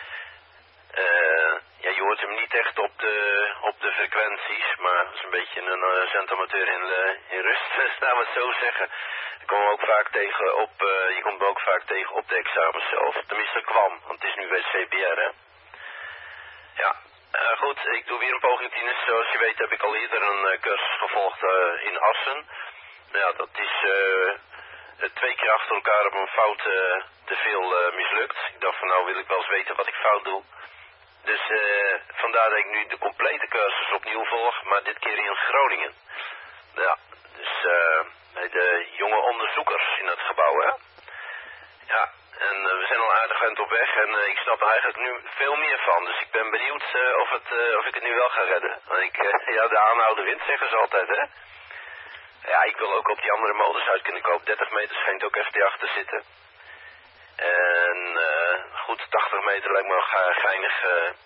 Ja, je hoort hem niet echt op de frequenties, maar het is een beetje een zendamateur in rust, laten we het zo zeggen. Je komt hem ook vaak tegen op de examens zelf. Tenminste kwam, want het is nu bij CPR, hè. Ja, goed, ik doe weer een poging 10. Zoals je weet heb ik al eerder een cursus gevolgd in Assen. Ja, dat is 2 keer achter elkaar op een fout te veel mislukt. Ik dacht van nou wil ik wel eens weten wat ik fout doe. Dus vandaar dat ik nu de complete cursus opnieuw volg, maar dit keer in Groningen. Ja, dus bij de jonge onderzoekers in het gebouw, hè. Ja, en we zijn al aardig eind op weg en ik snap er eigenlijk nu veel meer van. Dus ik ben benieuwd of ik het nu wel ga redden. Want ja, de aanhouden wint, zeggen ze altijd, hè. Ja, ik wil ook op die andere modus uit kunnen kopen. 30 meter schijnt ook FT achter zitten. En goed, 80 meter lijkt me wel geinig.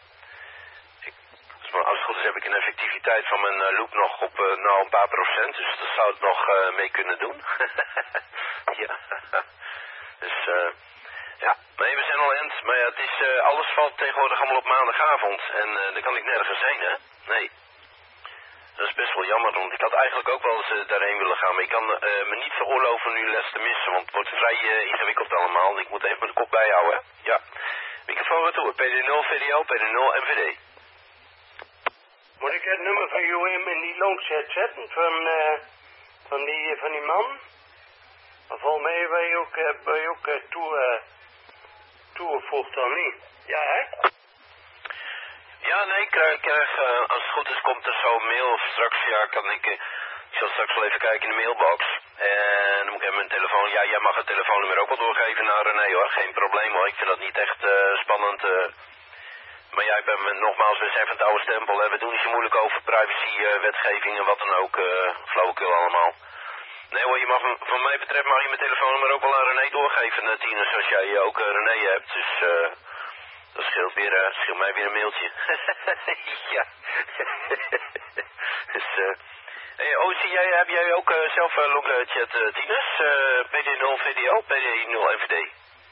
Als het goed is heb ik een effectiviteit van mijn loop nog op een paar procent. Dus dat zou het nog mee kunnen doen. Ja. Dus ja, nee, we zijn al eind. Maar ja, het is, alles valt tegenwoordig allemaal op maandagavond. En dan kan ik nergens heen, hè. Nee. Dat is best wel jammer, want ik had eigenlijk ook wel eens daarheen willen gaan. Maar ik kan me niet veroorloven nu les te missen, want het wordt vrij ingewikkeld allemaal. Ik moet even mijn kop bijhouden, hè. Ja. Microfoon weer toe. PD0 VDL, PD0 NVD. Moet ik het nummer van UM in die longchat zetten van die man? Maar volgens mij ben je ook toegevoegd dan niet. Ja, hè? Ja, nee, ik krijg als het goed is, komt er zo een mail of straks, ja, ik zal straks wel even kijken in de mailbox. En dan moet ik even mijn telefoon, ja, jij mag het telefoonnummer ook wel doorgeven naar René, hoor. Geen probleem, hoor. Ik vind dat niet echt spannend. Maar ja, nogmaals, we zijn van het oude stempel, hè. We doen niet zo moeilijk over privacy, wetgeving en wat dan ook, flauwekul allemaal. Nee hoor, je mag, van mij betreft mag je mijn telefoonnummer ook wel aan René doorgeven, Tine, zoals jij ook René hebt. Dus dat scheelt mij weer een mailtje. Ja. Dus, heb jij ook zelf longchat, Tines? PD0 VDL, PD0 NVD?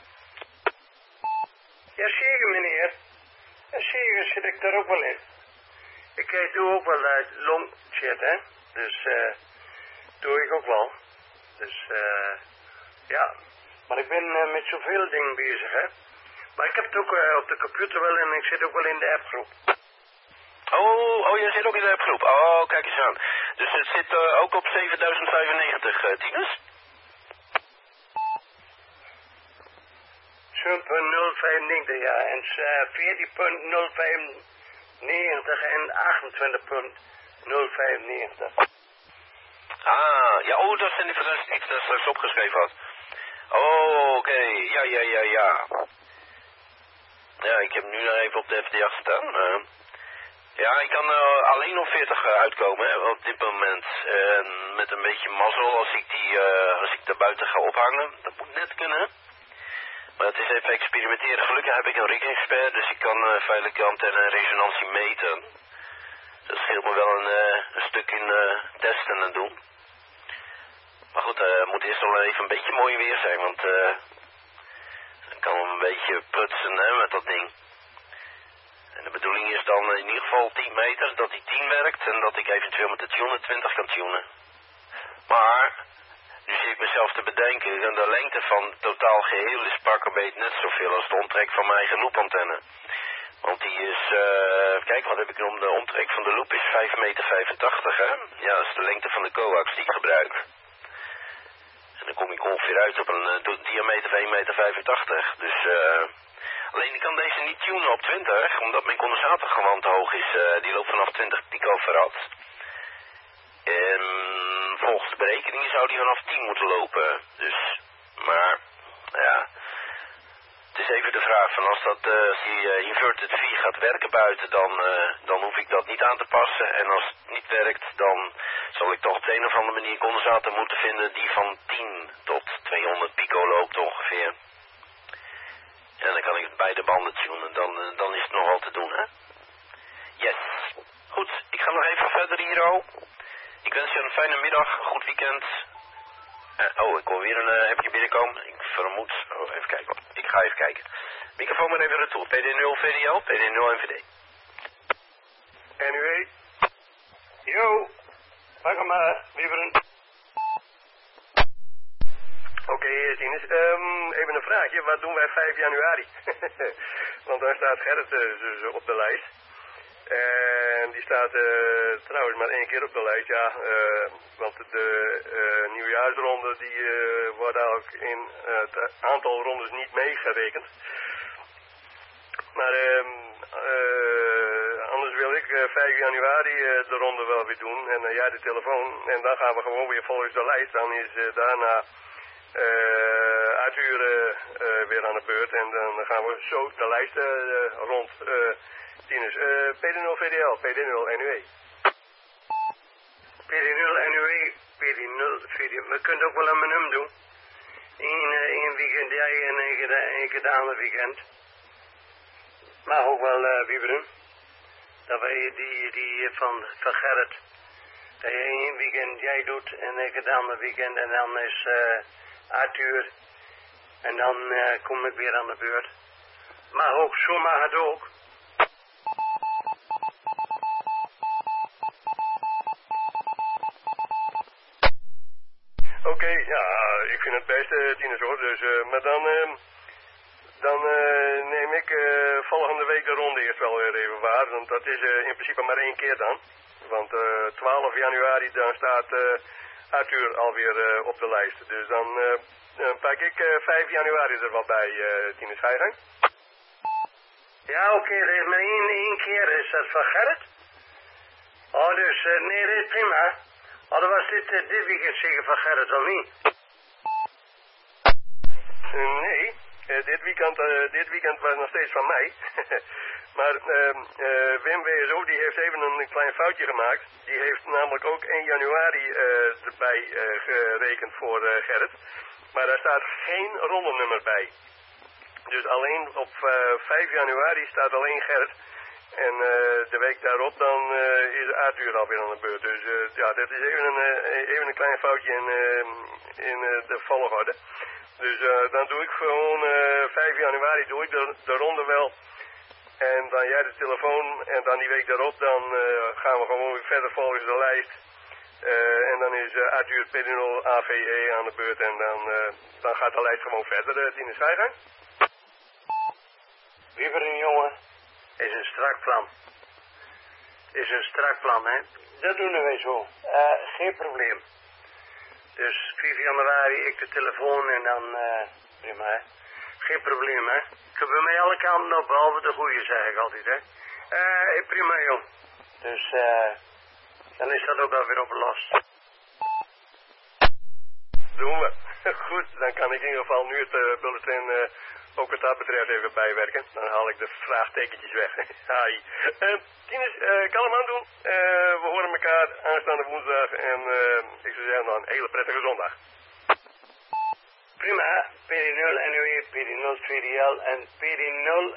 Ja, zeker meneer. Ja, zeker zit ik daar ook wel in. Ik doe ook wel longchat, hè. Dus doe ik ook wel. Dus ja. Maar ik ben met zoveel dingen bezig, hè. Maar ik heb het ook op de computer wel en ik zit ook wel in de appgroep. Oh, jij zit ook in de appgroep. Oh, kijk eens aan. Dus het zit ook op 7095, Tines? 7.095, ja. En 14.095 en 28.095. Ah, ja, dat zijn die veranderingen die ik daar straks opgeschreven had. Oh, oké. Ja. Ja, ik heb nu nog even op de FD8 staan. Ja, ik kan alleen op 40 uitkomen, hè, op dit moment. Met een beetje mazzel als ik daar buiten ga ophangen. Dat moet net kunnen. Maar het is even experimenteren. Gelukkig heb ik een rig-expert, dus ik kan veilig antenne en resonantie meten. Dat scheelt me wel een stuk in testen en doen. Maar goed, het moet eerst wel even een beetje mooi weer zijn, want dan kan we een beetje prutsen, hè, met dat ding. En de bedoeling is dan in ieder geval 10 meter, dat die 10 werkt en dat ik eventueel met de tuner 20 kan tunen. Maar, nu zie ik mezelf te bedenken, en de lengte van het totaal geheel is pak een beetje net zoveel als de omtrek van mijn eigen loopantenne. Want die is, kijk wat heb ik om de omtrek van de loop is 5,85 meter, hè? Ja, dat is de lengte van de coax die ik gebruik. En dan kom ik ongeveer uit op een diameter van 1,85 meter. Dus, alleen ik kan deze niet tunen op 20, omdat mijn condensator gewoon te hoog is. Die loopt vanaf 20 picofarad. En volgens de berekeningen zou die vanaf 10 moeten lopen. Dus, maar, ja. Het is even de vraag van als die inverted V gaat werken buiten, dan hoef ik dat niet aan te passen. En als het niet werkt, dan zal ik toch op de een of andere manier condensator moeten vinden die van 10 tot 200 pico loopt ongeveer. En dan kan ik beide banden tunen, dan is het nogal te doen, hè? Yes. Goed, ik ga nog even verder hier, oh. Ik wens je een fijne middag, een goed weekend. Ik hoor weer een appje binnenkomen. Ik vermoed... even kijken. Ik ga even kijken. Microfoon maar even retour. PD0 VDL, PD0 NVD. NUE. Yo. Wacht maar, Wieberen. Oké, Tinus. Even een vraagje. Wat doen wij 5 januari? Want daar staat Gerrit dus op de lijst. En die staat trouwens maar 1 keer op de lijst, ja. Want de nieuwjaarsronde die wordt eigenlijk in het aantal rondes niet meegerekend. Maar anders wil ik 5 januari de ronde wel weer doen. En jij de telefoon. En dan gaan we gewoon weer volgens de lijst. Dan is daarna Arthur weer aan de beurt. En dan gaan we zo de lijst rond... Tinus, PD0 VDL, PD0 NUE. PD0 NUE, PD0 VDL. We kunnen ook wel een menum doen. Eén weekend jij en één keer de andere weekend. Mag ook wel, Wieberen. Dat wij die van Gerrit. Dat je 1 weekend jij doet en één keer de andere weekend. En dan is Arthur. En dan kom ik weer aan de beurt. Mag ook, zo mag het ook. Oké, ja, ik vind het best, Tinus hoor. Dus, maar dan neem ik volgende week de ronde eerst wel weer even waar. Want dat is in principe maar 1 keer dan. Want 12 januari dan staat Arthur alweer op de lijst. Dus dan pak ik 5 januari er wel bij, Tinus. Ga je gang? Ja, oké, er is maar één keer. Is dat van Gerrit? Oh, dus, nee, dat is prima. Oh, dan was dit weekend zeker van Gerrit, of niet? Nee, dit weekend was nog steeds van mij. Maar Wim WSO die heeft even een klein foutje gemaakt. Die heeft namelijk ook 1 januari erbij gerekend voor Gerrit. Maar daar staat geen rondennummer bij. Dus alleen op 5 januari staat alleen Gerrit. En de week daarop dan is Arthur alweer aan de beurt. Dus ja, dat is even een klein foutje in de volgorde. Dus dan doe ik gewoon 5 januari doe ik de ronde wel. En dan jij de telefoon. En dan die week daarop dan gaan we gewoon weer verder volgens de lijst. En dan is Arthur PD0 AVE aan de beurt. En dan gaat de lijst gewoon verder. Tinus, ga je gang? Wieberen, jongen. Is een strak plan. Is een strak plan, hè. Dat doen wij zo. Geen probleem. Dus 4 januari ik de telefoon en dan prima, hè. Geen probleem, hè. Ik heb bij mij alle kanten op, behalve de goede, zeg ik altijd, hè. Prima, joh. Dus dan is dat ook alweer opgelost. Doen we. Goed, dan kan ik in ieder geval nu het bulletin ook wat dat betreft even bijwerken. Dan haal ik de vraagtekentjes weg. Hi. Tinus, kan hem aan doen. We horen elkaar aanstaande woensdag. En ik zou zeggen nog een hele prettige zondag. Prima. PD0 NUE, PD0 VDL en PD0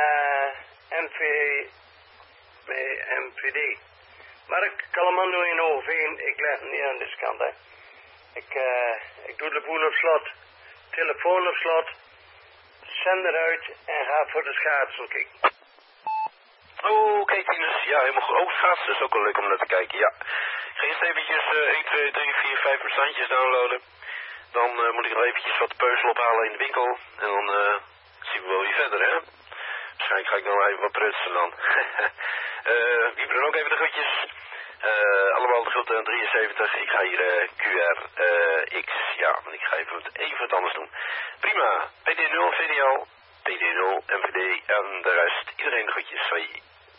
MVD. Mark Calamando in Overveen. Ik leg hem niet aan deze kant, hè. Ik doe de boel op slot. Telefoon op slot. Zender uit en ga voor de schaatsen kijken. Oké, Tinus. Ja, helemaal goed. Oh, schaatsen is ook wel leuk om naar te kijken, ja. Ik ga eerst eventjes 1, 2, 3, 4, 5 bestandjes downloaden. Dan moet ik nog eventjes wat peuzel ophalen in de winkel. En dan zien we wel weer verder, hè. Waarschijnlijk ga ik dan even wat prutsen dan. Wiebren ook even de groetjes. Allemaal de groeten aan 73. Ik ga hier QRX. Ja, want ik ga even wat anders doen. Prima. PD0, VDL, PD0, MVD en de rest. Iedereen de groetjes. Hoi.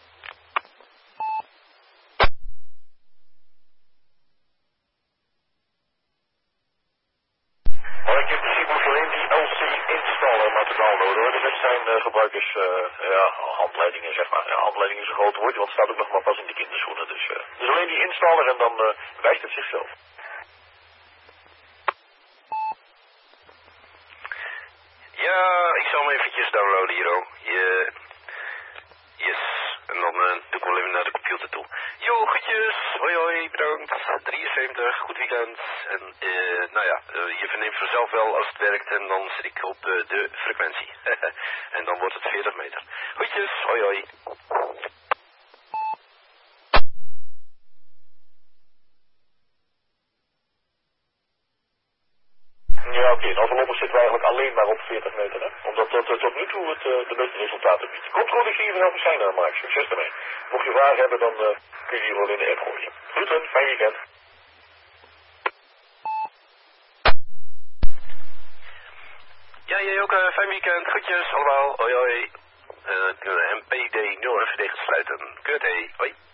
Maar ik heb in principe alleen die LC installer maar te downloaden hoor. De rest zijn gebruikers, handleidingen zeg maar. Ja, handleiding is een groot woordje, want het staat ook nog maar pas in de kinderschoenen. Dus alleen die installer en dan wijst het zichzelf. Ja, ik zal hem eventjes downloaden hier ook. Yes. En dan doe ik wel even naar de computer toe. Jo, groetjes. Hoi hoi, bedankt. 73, goed weekend. En je verneemt vanzelf wel als het werkt en dan zit ik op de frequentie. En dan wordt het 40 meter. Groetjes, hoi hoi. Ja, oké. Nou, voorlopig zitten we eigenlijk alleen maar op 40 meter, hè. Omdat dat tot nu toe het de beste resultaten biedt. Komt goed, ik zie je vanaf een zijn maken. Succes ermee. Mocht je vragen hebben, dan kun je die gewoon in de app gooien. Groeten, fijn weekend. Ja, jij ook, fijn weekend. Groetjes, allemaal. Hoi hoi. MPD 0 FD gaat sluiten. Kut, hoi.